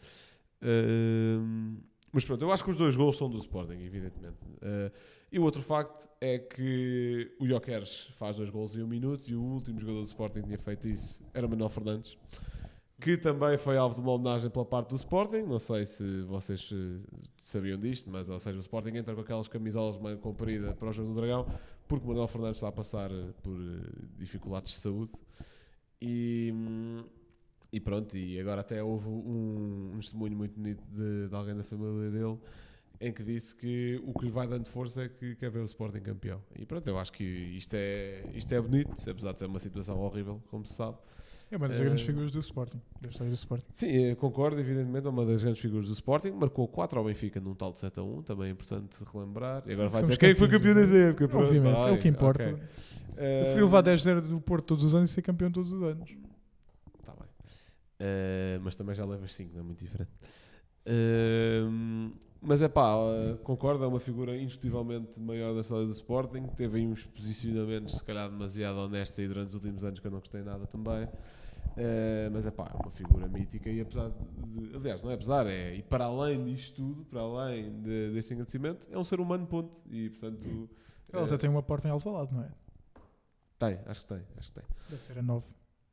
S6: Hum, mas pronto, eu acho que os dois gols são do Sporting, evidentemente. Uh, e o outro facto é que o Jokeres faz dois gols em um minuto e o último jogador do Sporting que tinha feito isso era Manuel Fernandes, que também foi alvo de uma homenagem pela parte do Sporting. Não sei se vocês eh, sabiam disto, mas ou seja, o Sporting entra com aquelas camisolas de manga comprida para o jogo do Dragão porque o Manuel Fernandes está a passar eh, por eh, dificuldades de saúde e, hum, e pronto, e agora até houve um, um testemunho muito bonito de, de alguém da família dele em que disse que o que lhe vai dando força é que quer ver o Sporting campeão. E pronto, eu acho que isto é, isto é bonito, apesar de ser uma situação horrível, como se sabe.
S5: É uma das
S6: Eh,
S5: grandes figuras do Sporting, da história do Sporting.
S6: Sim, eu concordo, evidentemente, é uma das grandes figuras do Sporting. Marcou quatro ao Benfica num tal de sete a um, também é importante relembrar. E agora vai
S5: Somos
S6: dizer quem é que foi campeão
S5: campeões,
S6: dessa época. Pronto,
S5: Obviamente,
S6: vai,
S5: é o que importa.
S6: ok.
S5: Eu prefiro levar dez a zero do Porto todos os anos e ser campeão todos os anos.
S6: Tá bem. Eh, mas também já levas cinco, não é muito diferente. Eh, mas é pá, eh, concordo, é uma figura indiscutivelmente maior da história do Sporting. Teve aí uns posicionamentos, se calhar, demasiado honestos aí durante os últimos anos que eu não gostei nada também. Uh, mas é pá, é uma figura mítica e apesar de, de aliás, não é apesar, é e para além disto tudo, para além de, deste engrandecimento, é um ser humano, ponto. E portanto,
S5: Ele
S6: uh,
S5: até tem uma porta em Alvalade, não é?
S6: tem, acho que tem, acho que tem.
S5: Deve ser a nove.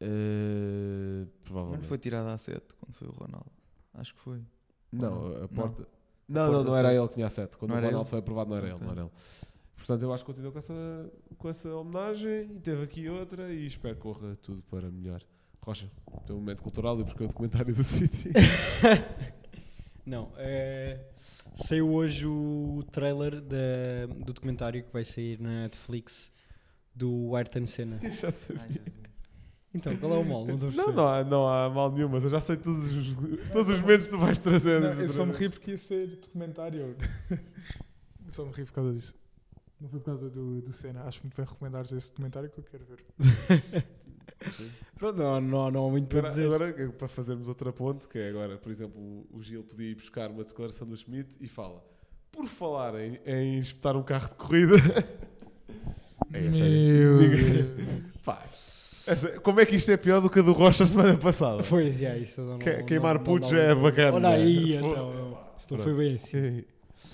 S6: Uh,
S4: Mas
S6: provavelmente.
S4: não foi tirada a sete quando foi o Ronaldo. Acho que foi.
S6: Não,
S4: Não.
S6: a porta.
S4: Não.
S6: Não,
S4: A
S6: não,
S4: porta
S6: não era
S4: sete.
S6: ele que tinha a sete. Quando
S4: Não
S6: o
S4: era
S6: Ronaldo
S4: ele?
S6: foi aprovado, não era ele,
S4: Ok.
S6: não era ele. Portanto, eu acho que continua com essa, com essa homenagem e teve aqui outra e espero que corra tudo para melhor. Rocha, o teu momento cultural e porque o documentário do City.
S7: Não, é... saiu hoje o trailer da, do documentário que vai sair na Netflix do Ayrton Senna.
S6: Eu já sabia.
S7: Então, qual é o mal? Não, estou a
S6: Não,
S7: perceber.
S6: não há, não há mal nenhum, mas eu já sei todos os, todos os momentos que tu vais trazer.
S5: Não,
S6: nesse
S5: eu só me
S6: programa.
S5: ri porque ia ser documentário. Eu só me ri por causa disso. Não foi por causa do, do Senna. Acho muito bem recomendares esse documentário que eu quero ver.
S7: Pronto, não, não, não há muito para
S6: Agora,
S7: dizer.
S6: agora, que é para fazermos outra ponte, que é agora, por exemplo, o Gil podia ir buscar uma declaração do Schmidt e fala: por falar em, em espetar um carro de corrida. É, é sério.
S5: Meu
S6: Ninguém-
S5: Deus.
S6: Pá, essa- como é que isto é pior do que a do Rocha a semana passada?
S7: Pois, já, isso não,
S6: Que-
S7: não-
S6: queimar
S7: não-
S6: putos
S7: não-
S6: é bacana.
S7: Olha aí,
S6: Foda-
S7: então. Isto não
S6: Pronto.
S7: foi bem assim.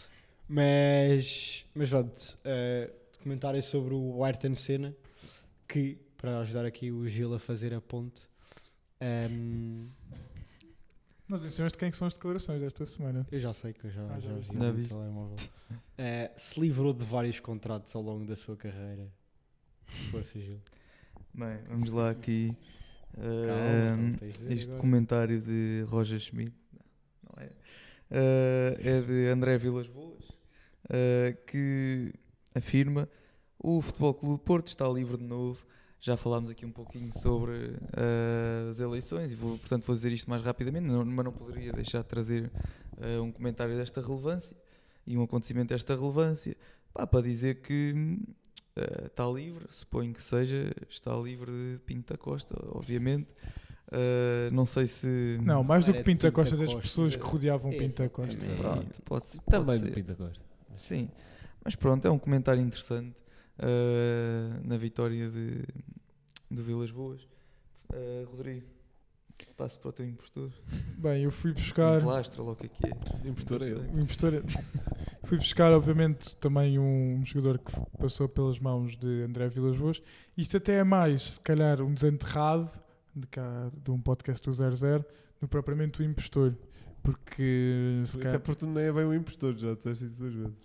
S7: Mas, mas pronto, uh, documentário sobre o Ayrton Senna, que, para ajudar aqui o Gil a fazer a ponte, um,
S5: Nós dissemos de quem que são as declarações desta semana.
S7: eu já sei que eu já,
S5: Ah, já
S7: já
S5: viste.
S7: vi
S4: Já
S7: no
S4: viste.
S7: telemóvel. Uh, se livrou de vários contratos ao longo da sua carreira. Força, Gil.
S4: Bem, vamos lá aqui.
S7: Calma,
S4: Ahm,
S7: então, tens de ver
S4: este
S7: agora.
S4: comentário de Roger Schmidt não, não é? Ah, é de André Vilas Boas, ah, que afirma: o Futebol Clube do Porto está livre de novo. Já falámos aqui um pouquinho sobre uh, as eleições e vou, portanto vou dizer isto mais rapidamente, não, mas não poderia deixar de trazer uh, um comentário desta relevância e um acontecimento desta relevância, pá, para dizer que uh, está livre, suponho que seja, está livre de Pinto da Costa, obviamente. Uh, não sei se...
S5: Não, mais do
S7: Era
S5: que Pinto da
S7: Pinto da
S5: Costa, das
S7: Costa.
S5: pessoas que rodeavam Pinto da Costa.
S7: Exatamente.
S4: Pronto, pode, ser-
S6: Também
S4: pode
S6: do
S4: ser.
S6: Pinto da Costa.
S4: Sim, mas pronto, é um comentário interessante uh, na vitória de, do Vilas Boas. Uh, Rodrigo, passo para o teu impostor.
S5: Bem, eu fui buscar...
S4: Um plastro, ou lá o que é que é.
S6: Impostor é
S4: Não sei.
S6: ele.
S5: O impostor é- Fui buscar, obviamente, também um jogador que passou pelas mãos de André Vilas Boas. Isto até é mais, se calhar, um desenterrado de, cá, de um podcast do zero zero do que propriamente o impostor. Porque, se
S6: Até
S5: calhar...
S6: porque tu nem é bem o impostor, já disseste isso duas vezes.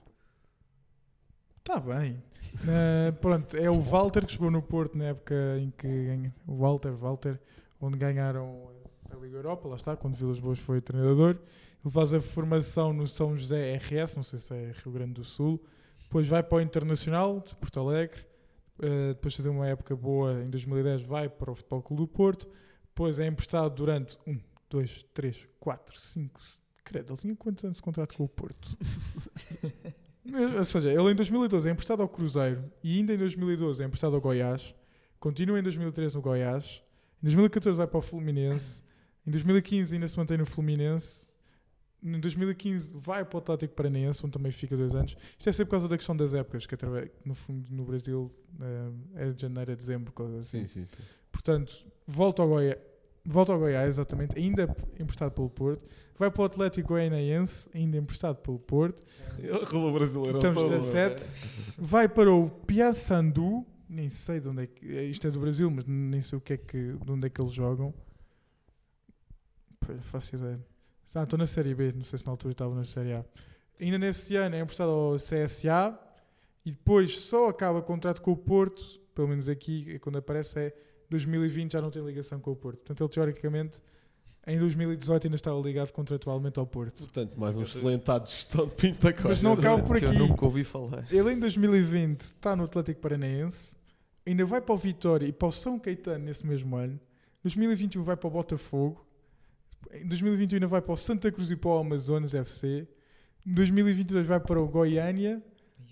S5: Está bem. Uh, pronto, é o Walter que jogou no Porto na época em que ganha, o Walter, Walter, onde ganharam a Liga Europa, lá está, quando Vilas Boas foi treinador. Ele faz a formação no São José R S, não sei se é Rio Grande do Sul. Depois vai para o Internacional de Porto Alegre. Uh, depois de fazer uma época boa em dois mil e dez, vai para o Futebol Clube do Porto. Depois é emprestado durante um, dois, três, quatro, cinco, credo, ele tinha quantos anos de contrato com o Porto? Mas, ou seja, ele em dois mil e doze é emprestado ao Cruzeiro e ainda em dois mil e doze é emprestado ao Goiás, continua em dois mil e treze no Goiás, em dois mil e catorze vai para o Fluminense, em dois mil e quinze ainda se mantém no Fluminense, em dois mil e quinze vai para o Atlético Paranaense, onde também fica dois anos. Isto é sempre por causa da questão das épocas, que através, no fundo no Brasil eh, é de janeiro a dezembro, coisa assim.
S6: Sim, sim, sim.
S5: Portanto, volta ao Goiás, volta ao Goiás, exatamente, ainda emprestado pelo Porto, vai para o Atlético Goianiense, ainda emprestado pelo Porto.
S6: Rolou brasileiro.
S5: Estamos
S6: todo.
S5: dezassete. Vai para o Paysandu, nem sei de onde é que... Isto é do Brasil, mas nem sei o que é que, de onde é que eles jogam. Pô, faço ideia. Ah, estou na Série B, não sei se na altura estava na Série A. Ainda nesse ano é emprestado ao C S A e depois só acaba contrato com o Porto, pelo menos aqui, quando aparece é dois mil e vinte, já não tem ligação com o Porto. Portanto, ele teoricamente em dois mil e dezoito ainda estava ligado contratualmente ao Porto.
S6: Portanto, mais um excelente ato de gestão de Pinto da Costa.
S5: Mas não acaba por
S4: Que
S5: aqui.
S4: eu nunca ouvi falar.
S5: Ele em dois mil e vinte está no Atlético Paranaense, ainda vai para o Vitória e para o São Caetano nesse mesmo ano. Em dois mil e vinte e um vai para o Botafogo. Em dois mil e vinte e um ainda vai para o Santa Cruz e para o Amazonas F C. Em dois mil e vinte e dois vai para o Goiânia.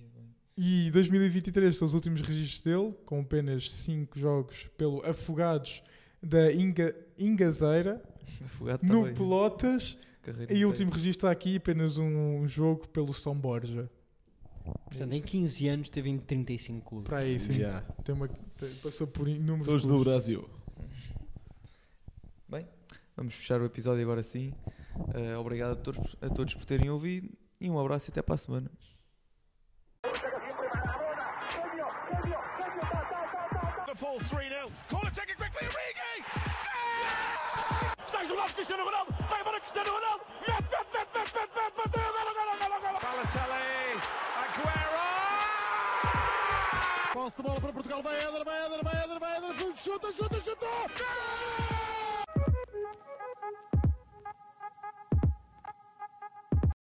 S5: E dois mil e vinte e três são os últimos registros dele, com apenas cinco jogos pelo Afogados da Inga, Ingazeira,
S4: Afogado
S5: no
S4: também.
S5: Pelotas.
S4: Carreira
S5: E o
S4: inteira.
S5: último registro está aqui, apenas um jogo pelo São Borja.
S7: Portanto, em quinze anos teve em trinta e cinco clubes.
S5: Para aí, sim.
S6: Yeah.
S5: Tem uma, tem- passou por inúmeros
S6: Todos no
S5: clubes.
S6: Brasil.
S4: Bem, vamos fechar o episódio agora sim. Uh, obrigado a todos, a todos por terem ouvido e um abraço e até para a semana.
S1: Liverpool three nil. Corner taken quickly. Origi! Está isolado Cristiano Ronaldo. Vai para Cristiano Ronaldo. Mete, mete, mete, mete, mete, mete, bateu. Golo, golo, golo, golo.
S2: Balotelli, Aguero!
S3: Posse de bola para Portugal, vai Éder, vai Éder, vai Éder, vai Éder, chuta, chuta, chuta! Gol!